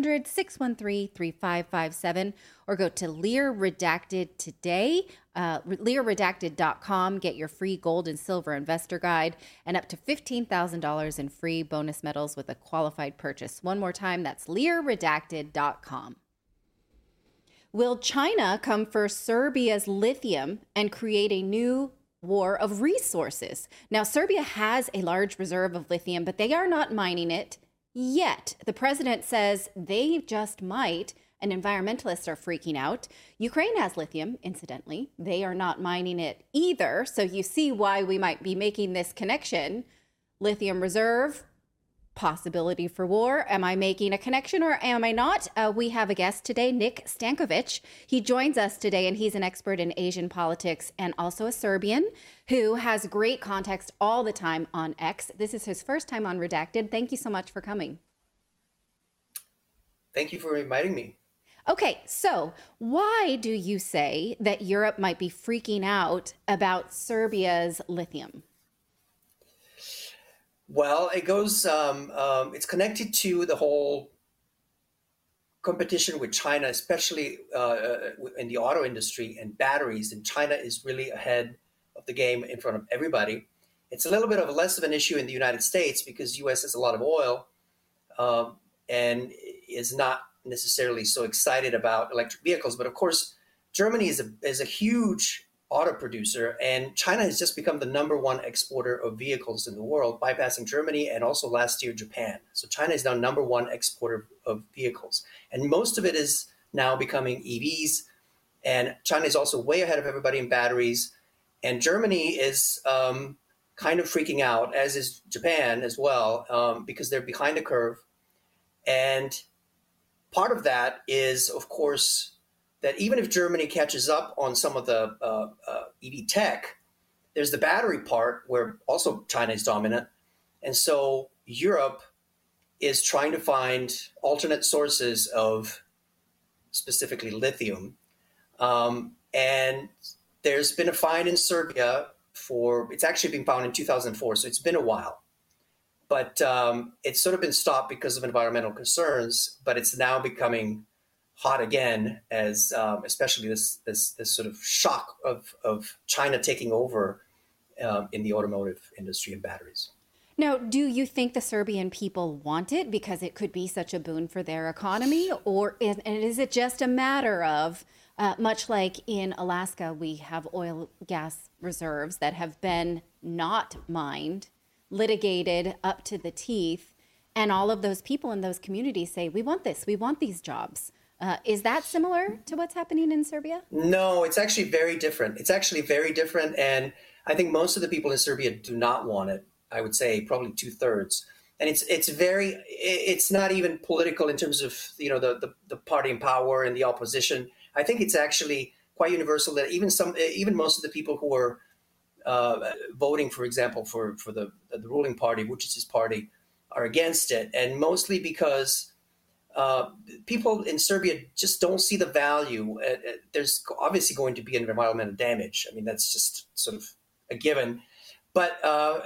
800-613-3557 or go to Lear Redacted today, LearRedacted.com. Get your free gold and silver investor guide and up to $15,000 in free bonus metals with a qualified purchase. One more time, that's LearRedacted.com. Will China come for Serbia's lithium and create a new war of resources? Now, Serbia has a large reserve of lithium, but they are not mining it yet. The president says they just might, and environmentalists are freaking out. Ukraine has lithium, incidentally. They are not mining it either. So you see why we might be making this connection. Lithium reserve, possibility for war. Am I making a connection or am I not? We have a guest today, Nick Stankovic. He joins us today, and he's an expert in Asian politics and also a Serbian who has great context all the time on X. This is his first time on Redacted. Thank you so much for coming. Thank you for inviting me. Okay, so why do you say that Europe might be freaking out about Serbia's lithium? Well, it goes, it's connected to the whole competition with China, especially in the auto industry and batteries. And China is really ahead of the game in front of everybody. It's a little bit of less of an issue in the United States because U.S. has a lot of oil and is not necessarily so excited about electric vehicles. But of course, Germany is a huge auto producer, and China has just become the #1 exporter of vehicles in the world, bypassing Germany and also last year Japan. So China is now #1 exporter of vehicles, and most of it is now becoming EVs. And China is also way ahead of everybody in batteries, and Germany is kind of freaking out, as is Japan as well, because they're behind the curve. And part of that is, of course, that even if Germany catches up on some of the EV tech, there's the battery part where also China is dominant. And so Europe is trying to find alternate sources of specifically lithium. And there's been a find in Serbia it's actually been found in 2004, so it's been a while. But it's sort of been stopped because of environmental concerns, but it's now becoming hot again, as especially this sort of shock of China taking over in the automotive industry and batteries. Now, do you think the Serbian people want it because it could be such a boon for their economy? Or is it just a matter of, much like in Alaska, we have oil gas reserves that have been not mined, litigated up to the teeth, and all of those people in those communities say, we want this, we want these jobs. Is that similar to what's happening in Serbia? No, it's actually very different. It's actually very different. And I think most of the people in Serbia do not want it. I would say probably 2/3. And it's not even political in terms of, the party in power and the opposition. I think it's actually quite universal that even most of the people who are voting, for example, for the ruling party, Vučić's party, are against it. And mostly because people in Serbia just don't see the value. There's obviously going to be environmental damage. I mean, that's just sort of a given. But,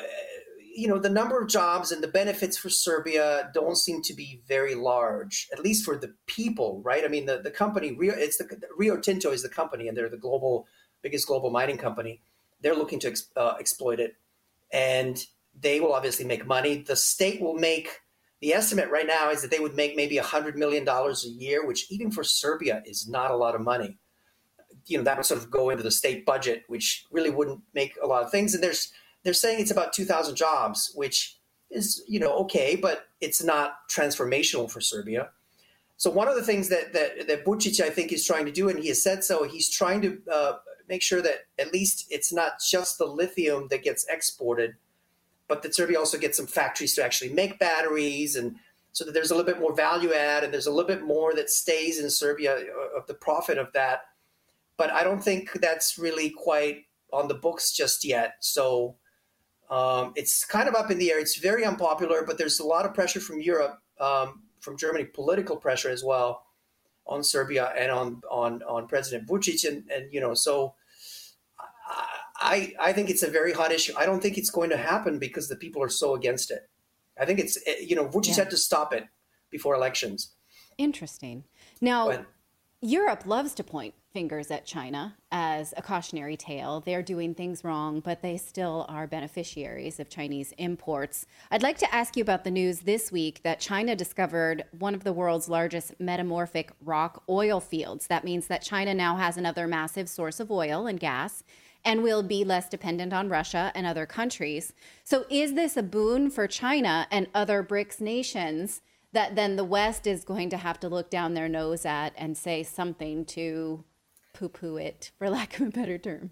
the number of jobs and the benefits for Serbia don't seem to be very large, at least for the people, right? I mean, the company, Rio Tinto is the company, and they're the biggest global mining company. They're looking to exploit it, and they will obviously make money. The state will make, the estimate right now is that they would make maybe $100 million a year, which even for Serbia is not a lot of money. That would sort of go into the state budget, which really wouldn't make a lot of things. And they're saying it's about 2,000 jobs, which is, okay, but it's not transformational for Serbia. So one of the things that Vučić, I think, is trying to do, and he has said so, he's trying to make sure that at least it's not just the lithium that gets exported, but that Serbia also gets some factories to actually make batteries, and so that there's a little bit more value add, and there's a little bit more that stays in Serbia of the profit of that. But I don't think that's really quite on the books just yet. So it's kind of up in the air. It's very unpopular, but there's a lot of pressure from Europe, from Germany, political pressure as well on Serbia and on President Vučić. And so I think it's a very hot issue. I don't think it's going to happen because the people are so against it. I think it's, Vučić had to stop it before elections. Interesting. Now, Europe loves to point fingers at China as a cautionary tale. They're doing things wrong, but they still are beneficiaries of Chinese imports. I'd like to ask you about the news this week that China discovered one of the world's largest metamorphic rock oil fields. That means that China now has another massive source of oil and gas and will be less dependent on Russia and other countries. So is this a boon for China and other BRICS nations that then the West is going to have to look down their nose at and say something to poo-poo it, for lack of a better term?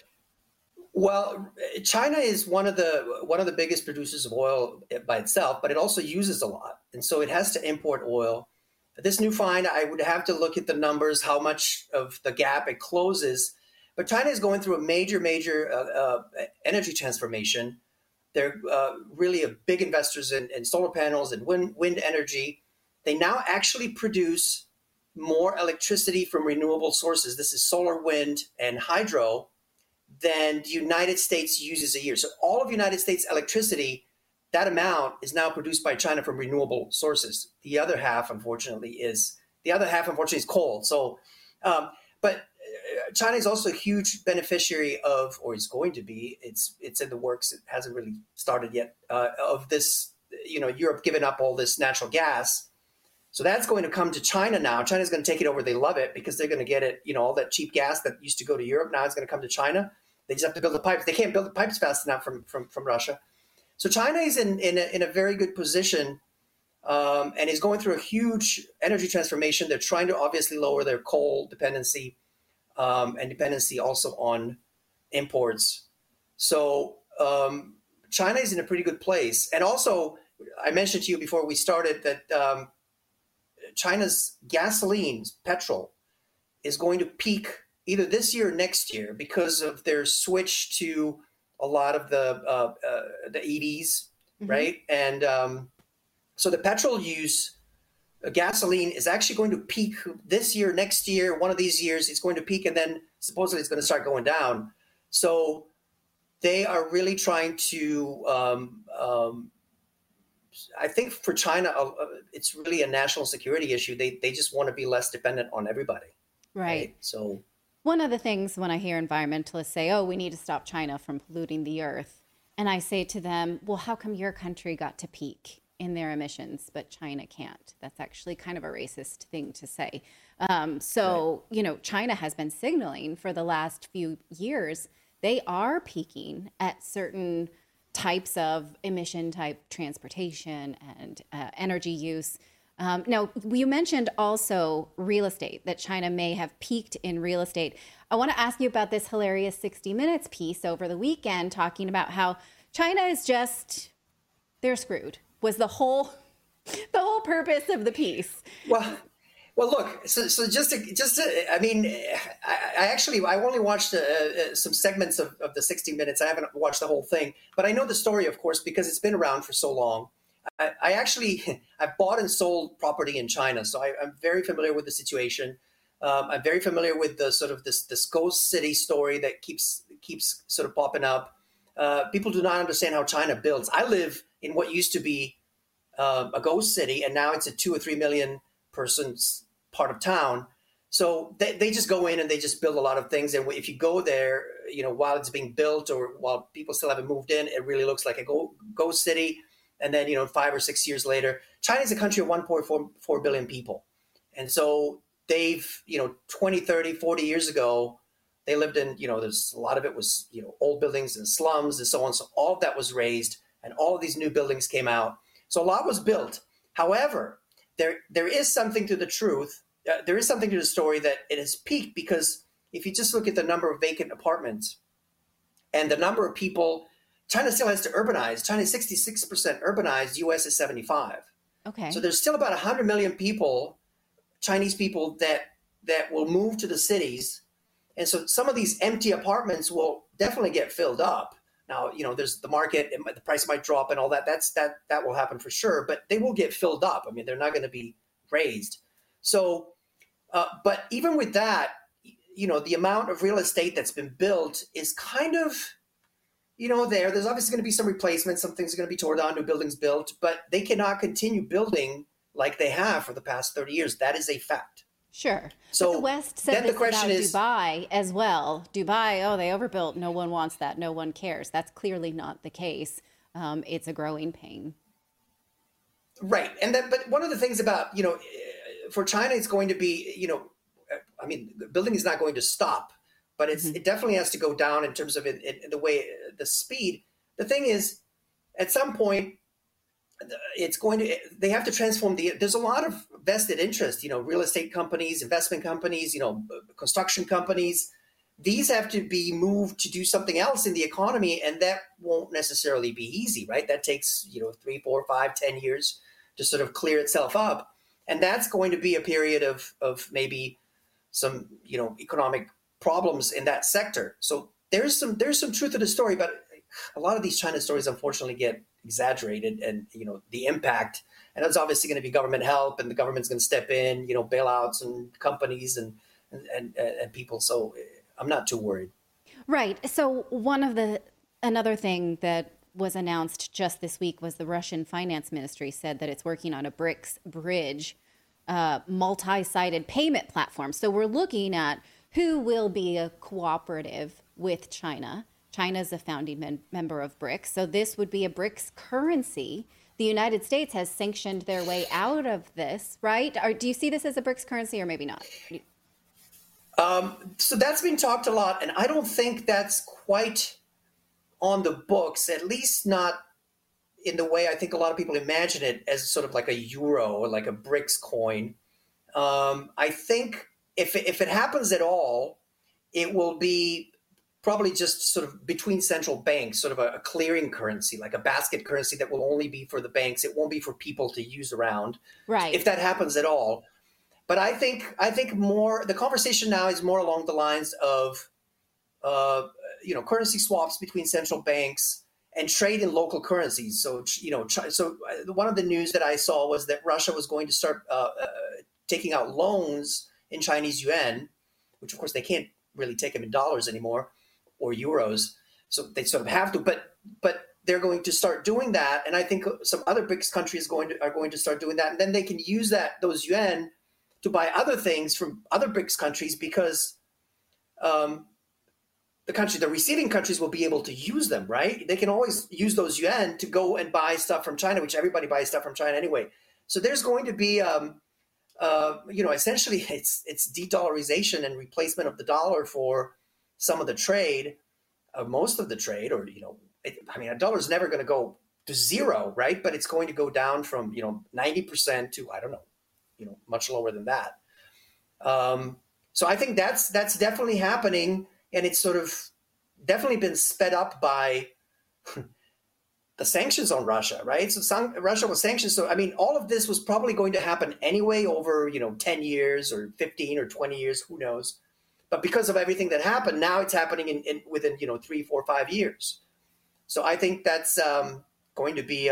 Well, China is one of the biggest producers of oil by itself, but it also uses a lot, and so it has to import oil. This new find, I would have to look at the numbers, how much of the gap it closes. But China is going through a major energy transformation. They're really big investors in solar panels and wind energy. They now actually produce more electricity from renewable sources. This is solar, wind, and hydro than the United States uses a year. So all of United States electricity, that amount is now produced by China from renewable sources. The other half, unfortunately, is coal. So, but China is also a huge beneficiary of, or is going to be, it's in the works, it hasn't really started yet, of this, Europe giving up all this natural gas. So that's going to come to China now. China's going to take it over. They love it because they're going to get it, all that cheap gas that used to go to Europe. Now it's going to come to China. They just have to build the pipes. They can't build the pipes fast enough from Russia. So China is in a very good position and is going through a huge energy transformation. They're trying to obviously lower their coal dependency and dependency also on imports. So China is in a pretty good place. And also, I mentioned to you before we started that China's gasoline, petrol, is going to peak either this year or next year because of their switch to a lot of the EVs, right? And so the petrol use, gasoline is actually going to peak this year, next year, one of these years, it's going to peak, and then supposedly it's going to start going down. So they are really trying to, I think for China, it's really a national security issue. They just want to be less dependent on everybody. Right. So one of the things when I hear environmentalists say, oh, we need to stop China from polluting the earth, And I say to them, well, how come your country got to peak in their emissions, but China can't? That's actually kind of a racist thing to say. China has been signaling for the last few years, they are peaking at certain types of emission type transportation and energy use. Now, you mentioned also real estate, that China may have peaked in real estate. I want to ask you about this hilarious 60 Minutes piece over the weekend talking about how China is just, they're screwed, was the whole purpose of the piece. Well, look. So I mean, I only watched some segments of the 60 Minutes. I haven't watched the whole thing, but I know the story, of course, because it's been around for so long. I've bought and sold property in China, so I'm very familiar with the situation. I'm very familiar with the sort of this ghost city story that keeps sort of popping up. People do not understand how China builds. I live in what used to be a ghost city, and now it's a 2 or 3 million person part of town. So they just go in and they just build a lot of things. And if you go there, while it's being built or while people still haven't moved in, it really looks like a ghost city. And then, 5 or 6 years later, China is a country of 1.4 billion people. And so they've, 20, 30, 40 years ago, they lived in, there's a lot of it was, old buildings and slums and so on. So all of that was raised and all of these new buildings came out. So a lot was built. However, there is something to the truth. There is something to the story that it has peaked, because if you just look at the number of vacant apartments and the number of people, China still has to urbanize. China is 66% urbanized. U.S. is 75%. Okay. So there's still about 100 million people, Chinese people, that will move to the cities. And so some of these empty apartments will definitely get filled up. Now, there's the market, the price might drop and all that. That will happen for sure, but they will get filled up. I mean, they're not going to be raised. So, but even with that, the amount of real estate that's been built is kind of, there's obviously going to be some replacements. Some things are going to be torn down, new buildings built, but they cannot continue building like they have for the past 30 years. That is a fact. Sure. So but the West said this about Dubai as well. Dubai, they overbuilt. No one wants that. No one cares. That's clearly not the case. It's a growing pain. Right. But one of the things about, for China, it's going to be, building is not going to stop, but it definitely has to go down in terms of the way, the speed. The thing is, at some point, they have to transform there's a lot of vested interest, real estate companies, investment companies, construction companies. These have to be moved to do something else in the economy, and that won't necessarily be easy, right? That takes, 3, 4, 5, 10 years to sort of clear itself up. And that's going to be a period of maybe some, economic problems in that sector. So there's some truth to the story, but a lot of these China stories, unfortunately, get exaggerated, and, the impact, and that's obviously going to be government help, and the government's going to step in, bailouts and companies and people. So I'm not too worried. Right. So another thing that was announced just this week was the Russian finance ministry said that it's working on a BRICS bridge, multi-sided payment platform. So we're looking at who will be a cooperative with China. China's a founding member of BRICS. So this would be a BRICS currency. The United States has sanctioned their way out of this, right? Do you see this as a BRICS currency, or maybe not? So that's been talked a lot, and I don't think that's quite on the books, at least not in the way I think a lot of people imagine it, as sort of like a euro or like a BRICS coin. I think if it happens at all, it will be probably just sort of between central banks, sort of a clearing currency, like a basket currency that will only be for the banks. It won't be for people to use around, right? If that happens at all. But I think more the conversation now is more along the lines of, currency swaps between central banks and trade in local currencies. So, so one of the news that I saw was that Russia was going to start taking out loans in Chinese yuan, which of course they can't really take them in dollars anymore or euros. So they sort of have to, but they're going to start doing that. And I think some other BRICS countries are going to start doing that. And then they can use those yuan to buy other things from other BRICS countries, because the receiving countries will be able to use them, right? They can always use those yuan to go and buy stuff from China, which everybody buys stuff from China anyway. So there's going to be, essentially it's de-dollarization and replacement of the dollar for some of the trade, most of the trade, or, a dollar is never going to go to zero, right? But it's going to go down from, 90% to, I don't know, much lower than that. So I think that's definitely happening. And it's sort of definitely been sped up by the sanctions on Russia, right? So Russia was sanctioned. So, all of this was probably going to happen anyway over, 10 years or 15 or 20 years, who knows? But because of everything that happened, now it's happening within, 3, 4, 5 years. So I think that's going to be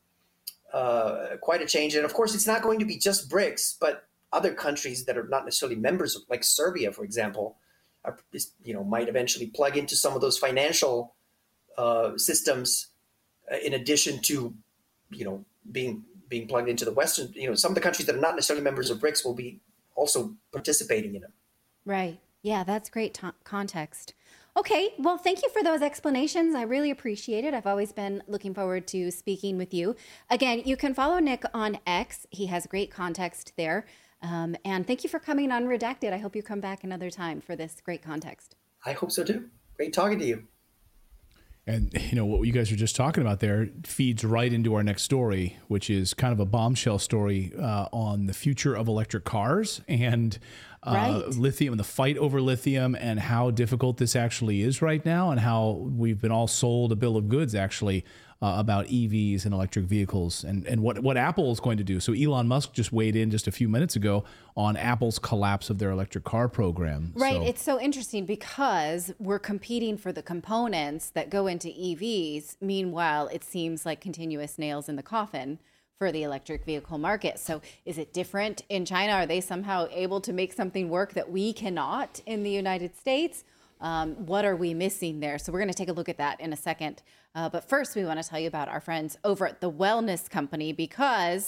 quite a change. And of course, it's not going to be just BRICS, but other countries that are not necessarily members, like Serbia, for example, might eventually plug into some of those financial systems, in addition to, being plugged into the Western. Some of the countries that are not necessarily members of BRICS will be also participating in them. Right. Yeah, that's great context. Okay, well, thank you for those explanations. I really appreciate it. I've always been looking forward to speaking with you. Again, you can follow Nick on X. He has great context there. And thank you for coming on Redacted. I hope you come back another time for this great context. I hope so too. Great talking to you. And, what you guys are just talking about there feeds right into our next story, which is kind of a bombshell story on the future of electric cars and lithium and the fight over lithium and how difficult this actually is right now and how we've been all sold a bill of goods actually about EVs and electric vehicles and what Apple is going to do. So Elon Musk just weighed in just a few minutes ago on Apple's collapse of their electric car program. Right. It's so interesting because we're competing for the components that go into EVs. Meanwhile, it seems like continuous nails in the coffin for the electric vehicle market. So is it different in China? Are they somehow able to make something work that we cannot in the United States? What are we missing there? So we're going to take a look at that in a second. But first, we want to tell you about our friends over at The Wellness Company because,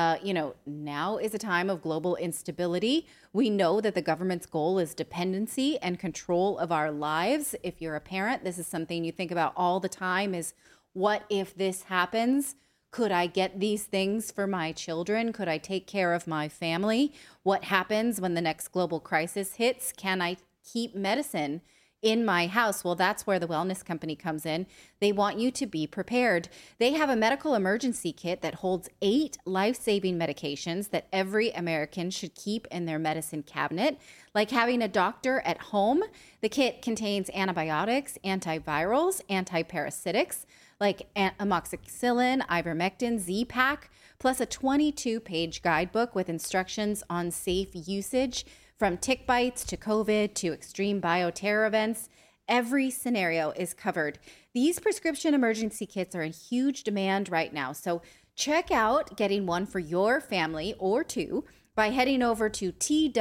now is a time of global instability. We know that the government's goal is dependency and control of our lives. If you're a parent, this is something you think about all the time is, what if this happens? Could I get these things for my children? Could I take care of my family? What happens when the next global crisis hits? Can I keep medicine in my house? Well, that's where the Wellness Company comes in. They want you to be prepared. They have a medical emergency kit that holds 8 life-saving medications that every American should keep in their medicine cabinet, like having a doctor at home. The kit contains antibiotics, antivirals, antiparasitics, like amoxicillin, ivermectin, Z-Pak, plus a 22-page guidebook with instructions on safe usage, from tick bites to COVID to extreme bioterror events. Every scenario is covered. These prescription emergency kits are in huge demand right now. So check out getting one for your family or two by heading over to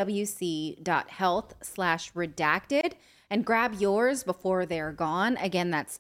twc.health/redacted and grab yours before they're gone. Again, that's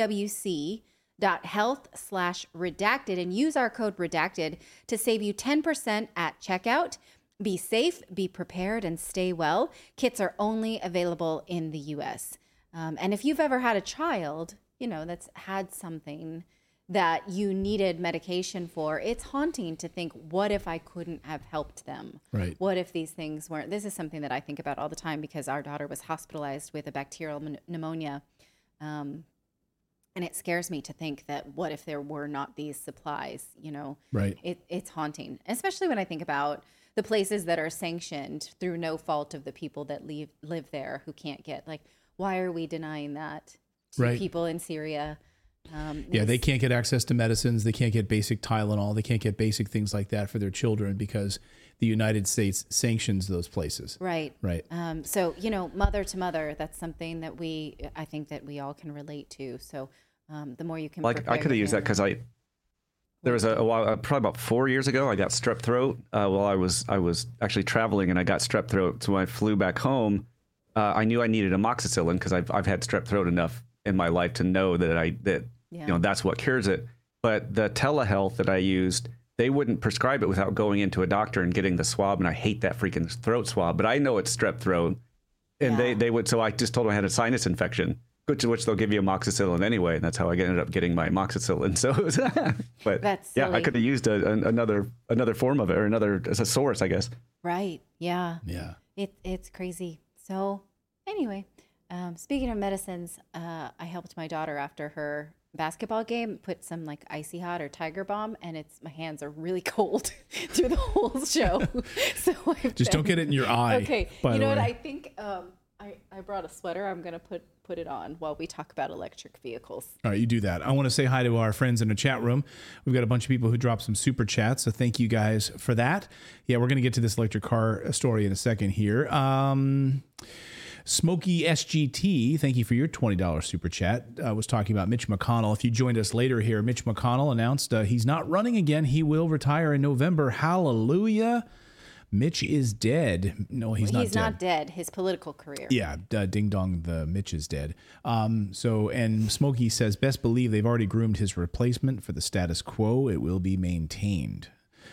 twc.health/redacted and use our code redacted to save you 10% at checkout. Be safe, be prepared, and stay well. Kits are only available in the U.S. And if you've ever had a child, that's had something that you needed medication for, it's haunting to think, what if I couldn't have helped them? Right. What if these things weren't? This is something that I think about all the time because our daughter was hospitalized with a bacterial pneumonia. And it scares me to think that what if there were not these supplies, Right. It's haunting, especially when I think about the places that are sanctioned through no fault of the people that live there who can't get, why are we denying that to people in Syria? They can't get access to medicines. They can't get basic Tylenol. They can't get basic things like that for their children because the United States sanctions those places. Right. Right. So, mother to mother, that's something that I think that we all can relate to. So the more you can. I could have used that because there was a while, probably about 4 years ago, I got strep throat while I was actually traveling, and I got strep throat. So when I flew back home, I knew I needed amoxicillin because I've had strep throat enough in my life to know that that's what cures it. But the telehealth that I used, they wouldn't prescribe it without going into a doctor and getting the swab, and I hate that freaking throat swab. But I know it's strep throat, and they would. So I just told them I had a sinus infection. which they'll give you amoxicillin anyway, and that's how I ended up getting my amoxicillin. So, but that's silly. I could have used another form of it, or another as a source, I guess. Right. Yeah. Yeah. It's crazy. So anyway, speaking of medicines, I helped my daughter after her basketball game put some like Icy Hot or Tiger Balm, and my hands are really cold through the whole show. So don't get it in your eye. Okay. You know what? I think I brought a sweater. I'm gonna put it on while we talk about electric vehicles. All right, you do that. I want to say hi to our friends in the chat room. We've got a bunch of people who dropped some super chats, so thank you guys for that. Yeah, we're going to get to this electric car story in a second here. Smokey SGT, thank you for your $20 super chat. I was talking about Mitch McConnell. If you joined us later here, Mitch McConnell announced he's not running again. He will retire in November. Hallelujah. Mitch is dead. No, he's not dead. He's not dead. His political career. Yeah, ding dong, the Mitch is dead. And Smokey says, best believe they've already groomed his replacement for the status quo. It will be maintained.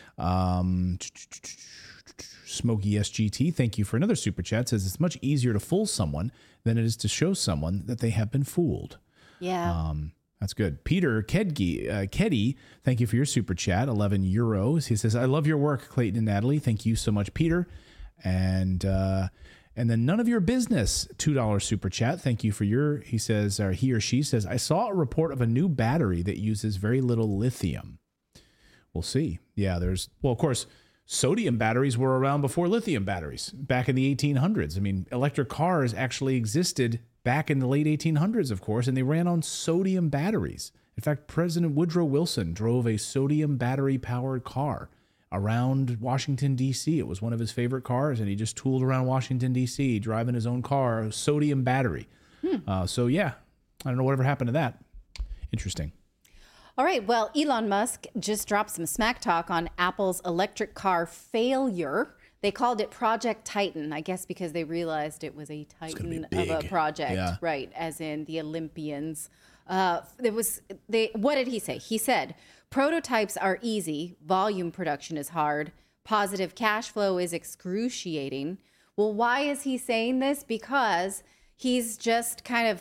Smokey SGT, thank you for another super chat. Says it's much easier to fool someone than it is to show someone that they have been fooled. Yeah. That's good. Peter Keddy, thank you for your super chat, 11 euros. He says, I love your work, Clayton and Natalie. Thank you so much, Peter. And then none of your business, $2 super chat. Thank you for he says, or he or she says, I saw a report of a new battery that uses very little lithium. We'll see. Yeah, of course, sodium batteries were around before lithium batteries back in the 1800s. I mean, electric cars actually existed back in the late 1800s, of course, and they ran on sodium batteries. In fact, President Woodrow Wilson drove a sodium battery-powered car around Washington, D.C. It was one of his favorite cars, and he just tooled around Washington, D.C., driving his own car, a sodium battery. So, yeah, I don't know whatever happened to that. Interesting. All right. Well, Elon Musk just dropped some smack talk on Apple's electric car failure. They called it Project Titan, I guess because they realized it was a titan of a project, right? As in the Olympians. What did he say? He said, prototypes are easy. Volume production is hard. Positive cash flow is excruciating. Well, why is he saying this? Because he's kind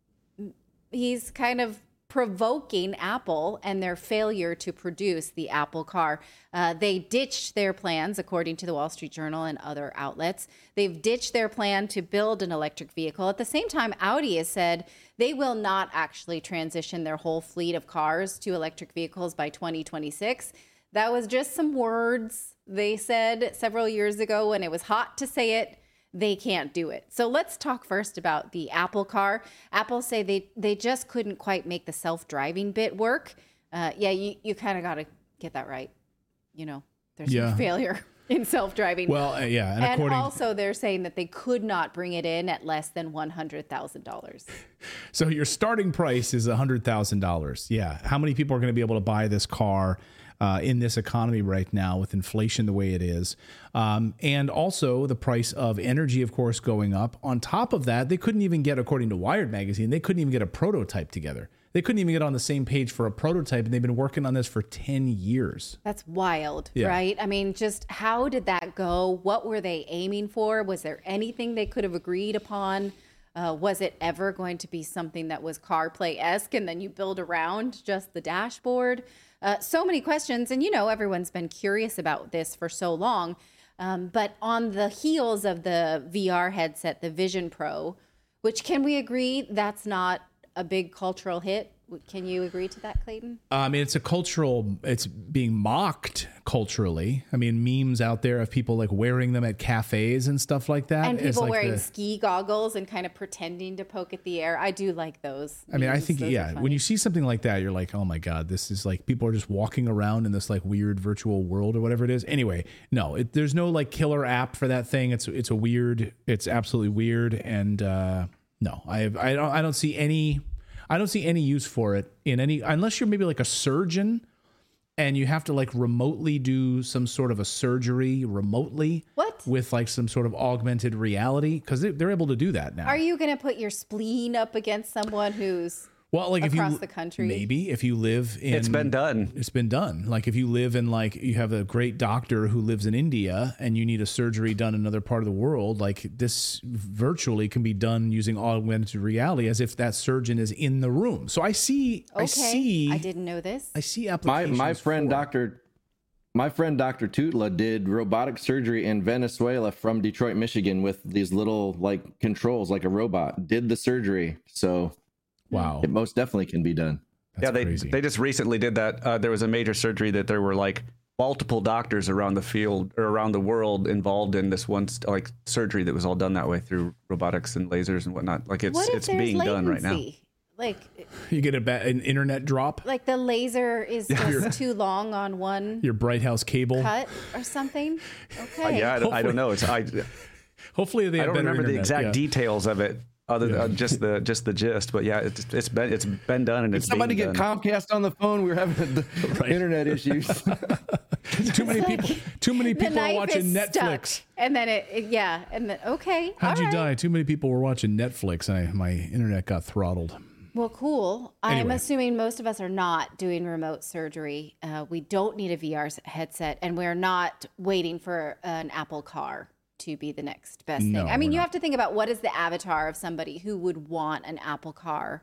of provoking Apple and their failure to produce the Apple car. They ditched their plans, according to the Wall Street Journal and other outlets. They've ditched their plan to build an electric vehicle. At the same time, Audi has said they will not actually transition their whole fleet of cars to electric vehicles by 2026. That was just some words they said several years ago when it was hot to say it. They can't do it. So let's talk first about the Apple car. Apple say they just couldn't quite make the self-driving bit work. You kind of got to get that right. There's no failure in self-driving. Well, and also they're saying that they could not bring it in at less than $100,000. So your starting price is $100,000. Yeah. How many people are going to be able to buy this car in this economy right now with inflation the way it is? And also the price of energy, of course, going up. On top of that, they couldn't even get, according to Wired magazine, they couldn't even get a prototype together. They couldn't even get on the same page for a prototype, and they've been working on this for 10 years. That's wild, right? I mean, just how did that go? What were they aiming for? Was there anything they could have agreed upon? Was it ever going to be something that was CarPlay-esque, and then you build around just the dashboard? So many questions, and everyone's been curious about this for so long. But on the heels of the VR headset, the Vision Pro, which can we agree that's not a big cultural hit? Can you agree to that, Clayton? I mean, it's being mocked culturally. I mean, memes out there of people like wearing them at cafes and stuff like that. And people wearing ski goggles and kind of pretending to poke at the air. I do like those. I mean, I think, when you see something like that, you're like, oh my God, this is like people are just walking around in this like weird virtual world or whatever it is. Anyway, no, there's no like killer app for that thing. It's absolutely weird. And no, I don't see any use for it unless you're maybe like a surgeon and you have to like remotely do some sort of a surgery remotely. What? With like some sort of augmented reality, because they're able to do that now. Are you going to put your spleen up against someone who's Well, like across the country. Maybe if you live in, It's been done. It's been done. Like if you live in, like you have a great doctor who lives in India and you need a surgery done in another part of the world, like this virtually can be done using augmented reality as if that surgeon is in the room. So I see. I didn't know this. I see applications. My friend Dr. Tutla did robotic surgery in Venezuela from Detroit, Michigan, with these little like controls, like a robot. Did the surgery. So. Wow. It most definitely can be done. That's crazy. They just recently did that. There was a major surgery that there were like multiple doctors around the field or around the world involved in this one like surgery that was all done that way through robotics and lasers and whatnot. Like it's being done right now. Like you get an internet drop. Like the laser is just too long on one. Your Bright House cable cut or something. Okay. I don't know. Hopefully they have I don't better remember internet, the exact details of it. Other than just the gist, but yeah, it's been done and it's somebody being get done. Comcast on the phone. We're having internet issues. Too many people are watching Netflix, stuck. And then and then okay. How'd you die? Too many people were watching Netflix, and my internet got throttled. Well, cool. Anyway. I'm assuming most of us are not doing remote surgery. We don't need a VR headset, and we're not waiting for an Apple Car to be the next best thing. I mean, you have to think about what is the avatar of somebody who would want an Apple Car.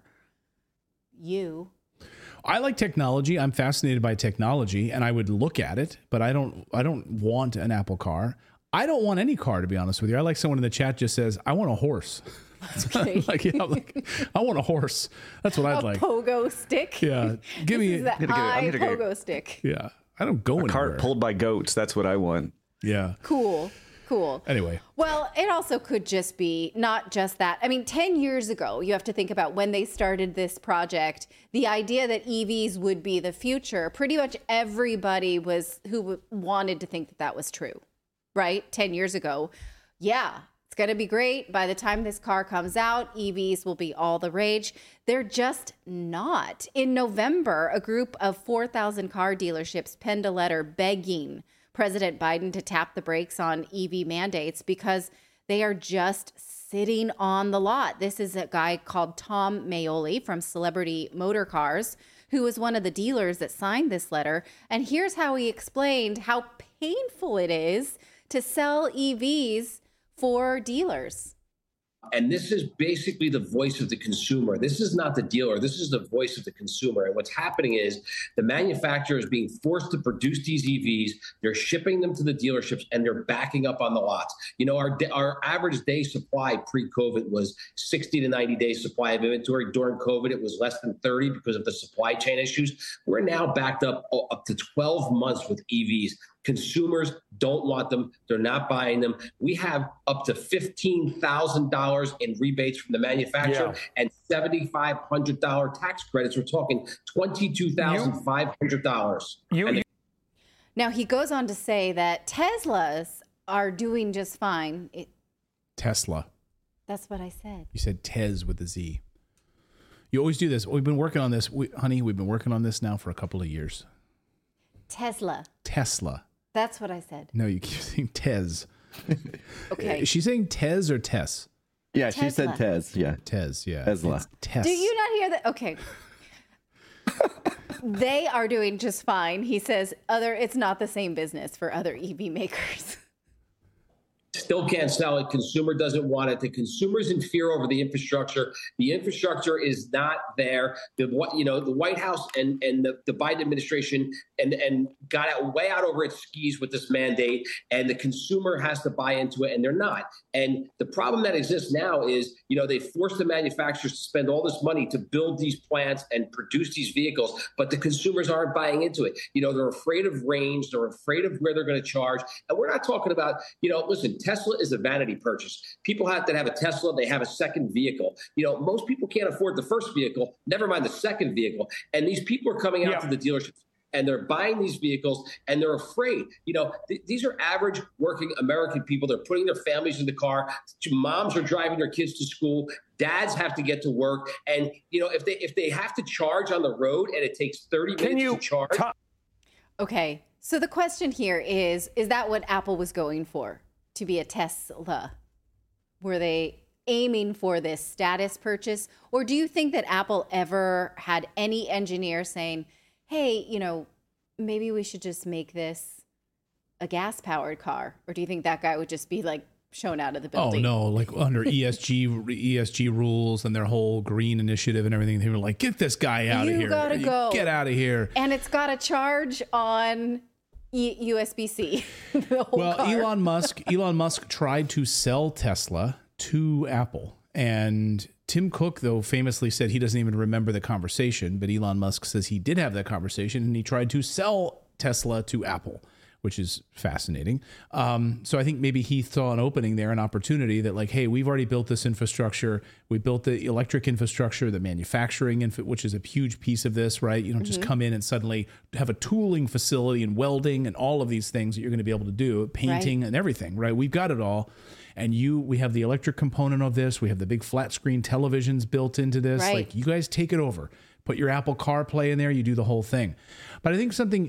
You. I like technology. I'm fascinated by technology, and I would look at it, but I don't want an Apple Car. I don't want any car, to be honest with you. I like someone in the chat just says, I want a horse. Okay. I want a horse. That's what I'd like. A pogo stick. Yeah. Give me the pogo stick. Yeah. I don't go anywhere. Cart pulled by goats. That's what I want. Yeah. Cool. Anyway. Well, it also could just be not just that. I mean, 10 years ago, you have to think about when they started this project, the idea that EVs would be the future, pretty much everybody who wanted to think that was true, right? 10 years ago. Yeah, it's going to be great. By the time this car comes out, EVs will be all the rage. They're just not. In November, a group of 4,000 car dealerships penned a letter begging President Biden to tap the brakes on EV mandates because they are just sitting on the lot. This is a guy called Tom Maioli from Celebrity Motor Cars, who was one of the dealers that signed this letter. And here's how he explained how painful it is to sell EVs for dealers. And this is basically the voice of the consumer. This is not the dealer. This is the voice of the consumer. And what's happening is the manufacturer is being forced to produce these EVs. They're shipping them to the dealerships and they're backing up on the lots. You know, our average day supply pre-COVID was 60 to 90 days supply of inventory. During COVID, it was less than 30 because of the supply chain issues. We're now backed up to 12 months with EVs. Consumers don't want them. They're not buying them. We have up to $15,000 in rebates from the manufacturer and $7,500 tax credits. We're talking $22,500. Now, he goes on to say that Teslas are doing just fine. Tesla. That's what I said. You said Tez with a Z. You always do this. We've been working on this. Honey, we've been working on this now for a couple of years. Tesla. That's what I said. No, you keep saying Tez. Okay. Is she saying Tez or Tess? Yeah, Tesla. she said Tez. Yeah. Tez, yeah. Tesla. It's Tess. Do you not hear that? Okay. They are doing just fine. He says it's not the same business for other EV makers. Still can't sell it. Consumer doesn't want it. The consumer's in fear over the infrastructure. The infrastructure is not there. The White House and the Biden administration and got way out over its skis with this mandate, and the consumer has to buy into it, and they're not. And the problem that exists now is, they force the manufacturers to spend all this money to build these plants and produce these vehicles, but the consumers aren't buying into it. They're afraid of range. They're afraid of where they're going to charge. And we're not talking about, listen, Tesla is a vanity purchase. People have to have a Tesla. They have a second vehicle. Most people can't afford the first vehicle, never mind the second vehicle. And these people are coming out to the dealerships and they're buying these vehicles and they're afraid. These are average working American people. They're putting their families in the car. Moms are driving their kids to school. Dads have to get to work. And, if they have to charge on the road and it takes 30 minutes to charge. Okay. So the question here is that what Apple was going for? To be a Tesla? Were they aiming for this status purchase? Or do you think that Apple ever had any engineer saying, hey, maybe we should just make this a gas-powered car? Or do you think that guy would just be like shown out of the building? Oh no, like under ESG rules and their whole green initiative and everything, they were like, get this guy out of here. You gotta go. Get out of here. And it's got a charge on USB-C. Well, car. Elon Musk tried to sell Tesla to Apple, and Tim Cook, though, famously said he doesn't even remember the conversation, but Elon Musk says he did have that conversation, and he tried to sell Tesla to Apple, which is fascinating. So I think maybe he saw an opening there, an opportunity that like, hey, we've already built this infrastructure. We built the electric infrastructure, the manufacturing, which is a huge piece of this, right? You don't just come in and suddenly have a tooling facility and welding and all of these things that you're going to be able to do, painting and everything, right? We've got it all. And we have the electric component of this. We have the big flat screen televisions built into this. Right. Like, you guys take it over. Put your Apple CarPlay in there. You do the whole thing. But I think something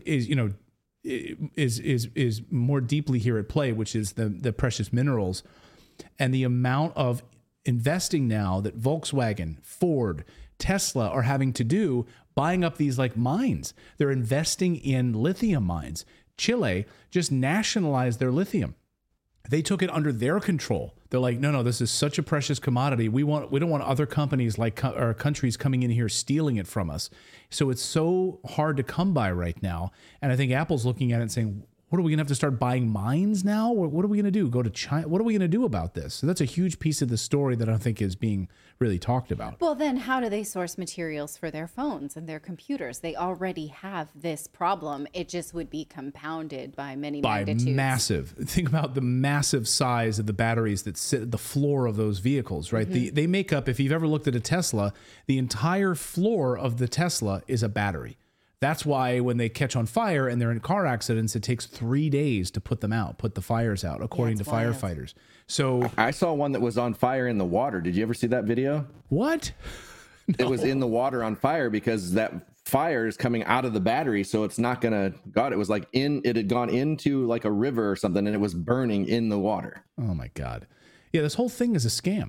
is more deeply here at play, which is the precious minerals and the amount of investing now that Volkswagen, Ford, Tesla are having to do, buying up these like mines. They're investing in lithium mines. Chile just nationalized their lithium. They took it under their control. They're like, no, this is such a precious commodity. We don't want other companies or countries coming in here stealing it from us. So it's so hard to come by right now. And I think Apple's looking at it and saying, what are we going to have to start buying mines now? What are we going to do? Go to China? What are we going to do about this? So that's a huge piece of the story that I don't think is being really talked about. Well, then how do they source materials for their phones and their computers? They already have this problem. It just would be compounded by many magnitudes. Massive. Think about the massive size of the batteries that sit at the floor of those vehicles, right? Mm-hmm. They make up, if you've ever looked at a Tesla, the entire floor of the Tesla is a battery. That's why when they catch on fire and they're in car accidents, it takes 3 days to put the fires out, according to firefighters. So I saw one that was on fire in the water. Did you ever see that video? What? No. It was in the water on fire because that fire is coming out of the battery. So it's not going to, it was like it had gone into like a river or something and it was burning in the water. Oh my God. Yeah. This whole thing is a scam.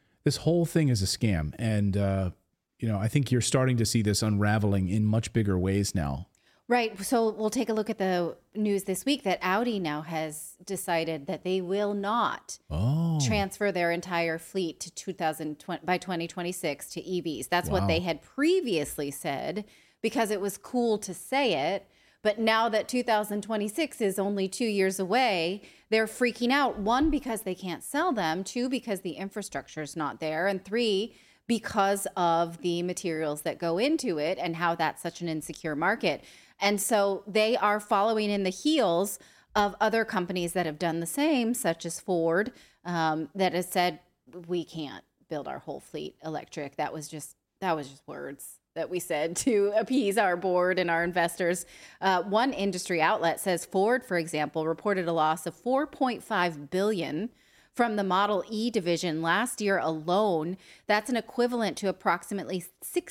And, I think you're starting to see this unraveling in much bigger ways now. Right. So we'll take a look at the news this week that Audi now has decided that they will not transfer their entire fleet to by 2026 to EVs. That's what they had previously said because it was cool to say it. But now that 2026 is only 2 years away, they're freaking out. 1, because they can't sell them. 2, because the infrastructure is not there. And 3, because of the materials that go into it and how that's such an insecure market. And so they are following in the heels of other companies that have done the same, such as Ford, that has said, we can't build our whole fleet electric. That was just words that we said to appease our board and our investors. One industry outlet says Ford, for example, reported a loss of $4.5 billion from the Model E division last year alone. That's an equivalent to approximately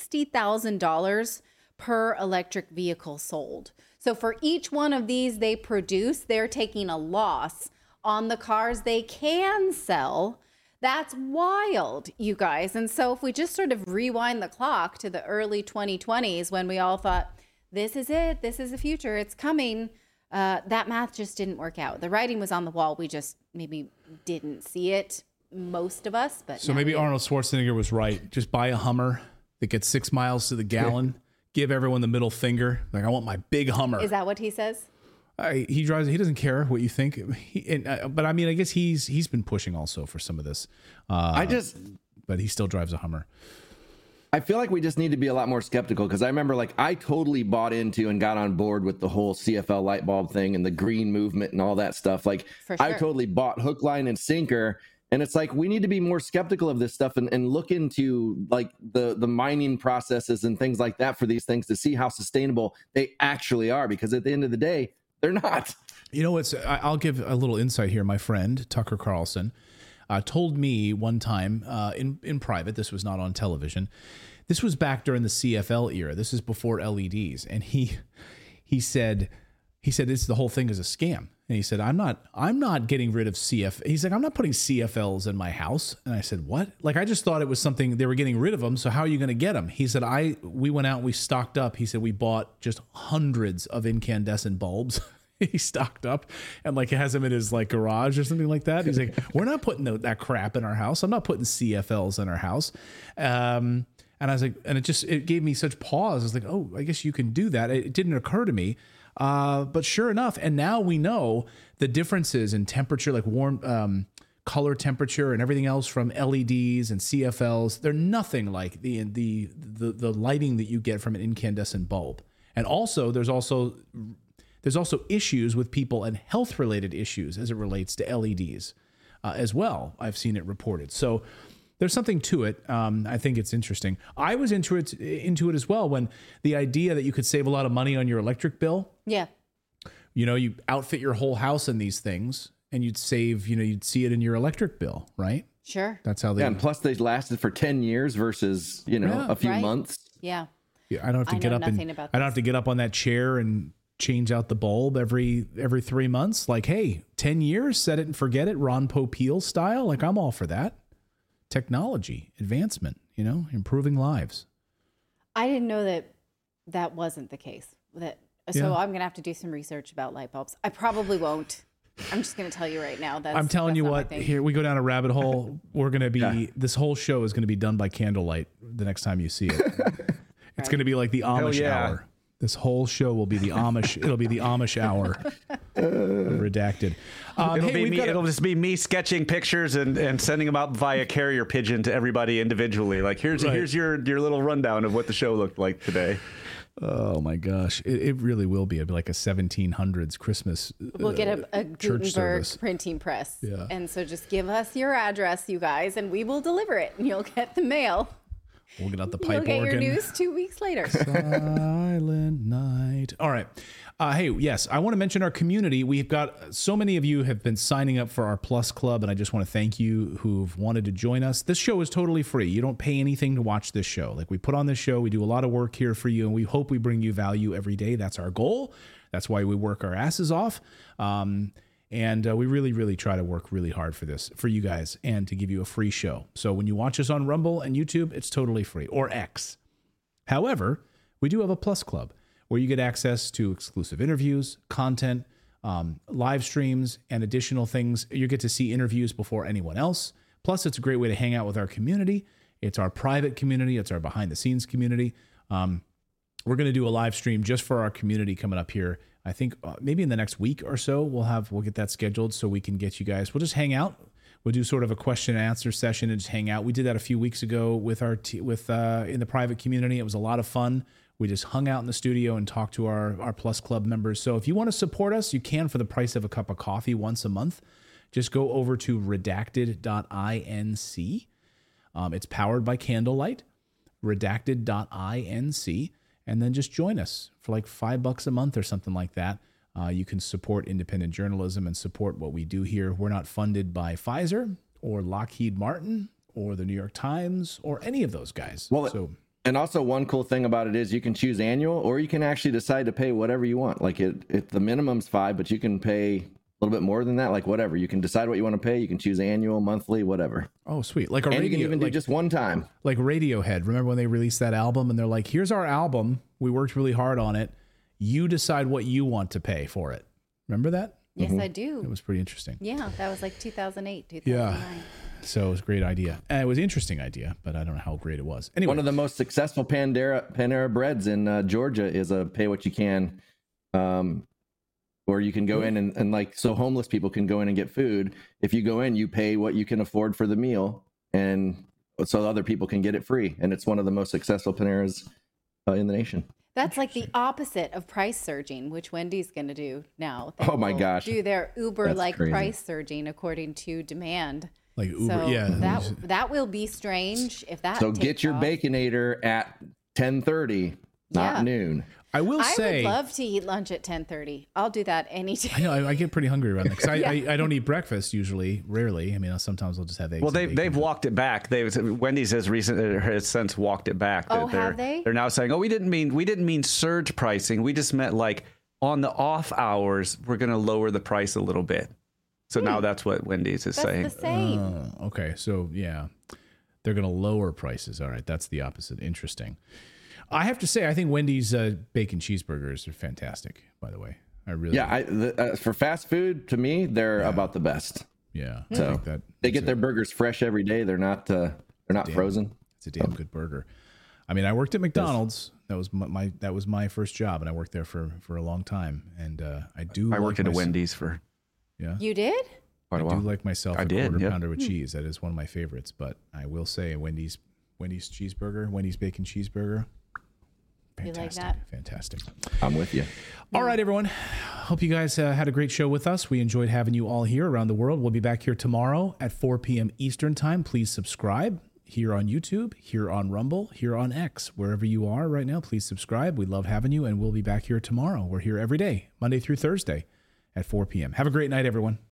$60,000 per electric vehicle sold. So for each one of these they produce, they're taking a loss on the cars they can sell. That's wild, you guys. And so if we just sort of rewind the clock to the early 2020s when we all thought, this is it, this is the future, it's coming, that math just didn't work out. The writing was on the wall. We just maybe didn't see it, most of us. But so maybe Arnold Schwarzenegger was right. Just buy a Hummer that gets 6 miles to the gallon. Give everyone the middle finger. Like, I want my big Hummer. Is that what he says? He drives. He doesn't care what you think. But I mean, I guess he's been pushing also for some of this. But he still drives a Hummer. I feel like we just need to be a lot more skeptical because I remember I totally bought into and got on board with the whole CFL light bulb thing and the green movement and all that stuff. Like, for sure. I totally bought hook, line, and sinker. And it's like, we need to be more skeptical of this stuff and look into like the mining processes and things like that for these things to see how sustainable they actually are. Because at the end of the day, they're not. You know, I'll give a little insight here. My friend, Tucker Carlson, told me one time in private, this was not on television. This was back during the CFL era. This is before LEDs. And he said, he said, the whole thing is a scam. And he said, I'm not getting rid of CF. He's like, I'm not putting CFLs in my house. And I said, what? Like, I just thought it was something they were getting rid of them. So how are you going to get them? He said, we went out and we stocked up. He said, we bought just hundreds of incandescent bulbs. He stocked up and like has them in his like garage or something like that. He's like, we're not putting that crap in our house. I'm not putting CFLs in our house. And I was like, and it gave me such pause. I was like, oh, I guess you can do that. It didn't occur to me. But sure enough, and now we know the differences in temperature, like warm, color temperature and everything else from LEDs and CFLs. They're nothing like the lighting that you get from an incandescent bulb. And also there's also issues with people and health related issues as it relates to LEDs, as well. I've seen it reported. So there's something to it. I think it's interesting. I was into it as well when the idea that you could save a lot of money on your electric bill. Yeah. You know, you outfit your whole house in these things and you'd save, you'd see it in your electric bill, right? Sure. That's how they. Yeah, and plus they lasted for 10 years versus, a few months. Yeah. I don't have to get up and I don't have to get up on that chair and change out the bulb every 3 months. Like, hey, 10 years, set it and forget it. Ron Popeil style. Like, I'm all for that. Technology advancement, improving lives. I didn't know that wasn't the case. So I'm going to have to do some research about light bulbs. I probably won't. I'm just going to tell you right now. I'm telling you what, here we go down a rabbit hole. We're going to be, this whole show is going to be done by candlelight the next time you see it. It's going to be like the Amish hour. This whole show will be the Amish. It'll be the Amish hour. Redacted. It'll just be me sketching pictures and sending them out via carrier pigeon to everybody individually. Like here's your little rundown of what the show looked like today. Oh my gosh, it really will be. It'll be like a 1700s Christmas. We'll get a Gutenberg service. Printing press. Yeah. And so just give us your address, you guys, and we will deliver it, and you'll get the mail. We'll get out the pipe organ. You'll get your news 2 weeks later. Silent night. All right. Hey, yes, I want to mention our community. We've got so many of you have been signing up for our Plus Club, and I just want to thank you who've wanted to join us. This show is totally free. You don't pay anything to watch this show. Like, we put on this show, we do a lot of work here for you, and we hope we bring you value every day. That's our goal. That's why we work our asses off. And we really, really try to work really hard for this, for you guys, and to give you a free show. So when you watch us on Rumble and YouTube, it's totally free, or X. However, we do have a Plus Club where you get access to exclusive interviews, content, live streams, and additional things. You get to see interviews before anyone else. Plus, it's a great way to hang out with our community. It's our private community. It's our behind-the-scenes community. We're going to do a live stream just for our community coming up here. I think maybe in the next week or so, we'll get that scheduled so we can get you guys. We'll just hang out. We'll do sort of a question and answer session and just hang out. We did that a few weeks ago with in the private community. It was a lot of fun. We just hung out in the studio and talked to our Plus Club members. So if you want to support us, you can for the price of a cup of coffee once a month. Just go over to redacted.inc. It's powered by Candlelight, redacted.inc. And then just join us for like $5 a month or something like that. You can support independent journalism and support what we do here. We're not funded by Pfizer or Lockheed Martin or the New York Times or any of those guys. And also one cool thing about it is you can choose annual, or you can actually decide to pay whatever you want. Like the minimum's $5, but you can pay a little bit more than that. Like whatever, you can decide what you want to pay. You can choose annual, monthly, whatever. Oh, sweet! Like you can even do just one time. Like Radiohead. Remember when they released that album and they're like, "Here's our album. We worked really hard on it. You decide what you want to pay for it." Remember that? Yes, I do. It was pretty interesting. Yeah, that was like 2008, 2009. Yeah. So it was a great idea. And it was an interesting idea, but I don't know how great it was. Anyway, one of the most successful Panera Breads in Georgia is a pay what you can, where you can go in and like, so homeless people can go in and get food. If you go in, you pay what you can afford for the meal, and so other people can get it free. And it's one of the most successful Paneras in the nation. That's like the opposite of price surging, which Wendy's going to do now. Oh my gosh. Do their Uber-like price surging according to demand. Like Uber, yeah. That will be strange if that. So get your Baconator at 10:30, not noon. I would love to eat lunch at 10:30. I'll do that anytime. I know I get pretty hungry around that because I don't eat breakfast usually, rarely. I mean, sometimes I'll just have eggs. Well, they've walked it back. Wendy's has since walked it back. Oh, have they? They're now saying, "Oh, we didn't mean surge pricing. We just meant like on the off hours, we're going to lower the price a little bit. So now that's what Wendy's is saying. That's the same. Okay, so yeah, they're going to lower prices. All right, that's the opposite. Interesting. I have to say, I think Wendy's bacon cheeseburgers are fantastic. By the way, I really for fast food, to me, they're about the best. Yeah, so I think that they get their burgers fresh every day. They're not frozen. It's a damn good burger. I mean, I worked at McDonald's. That was my first job, and I worked there for a long time. And I worked at a Wendy's for. Yeah. You did? I do like myself a quarter pounder with cheese. That is one of my favorites. But I will say a Wendy's cheeseburger, Wendy's bacon cheeseburger. Fantastic. You like that? Fantastic. I'm with you. All right, everyone. Hope you guys had a great show with us. We enjoyed having you all here around the world. We'll be back here tomorrow at 4 p.m. Eastern time. Please subscribe here on YouTube, here on Rumble, here on X, wherever you are right now. Please subscribe. We love having you, and we'll be back here tomorrow. We're here every day, Monday through Thursday at 4 p.m. Have a great night, everyone.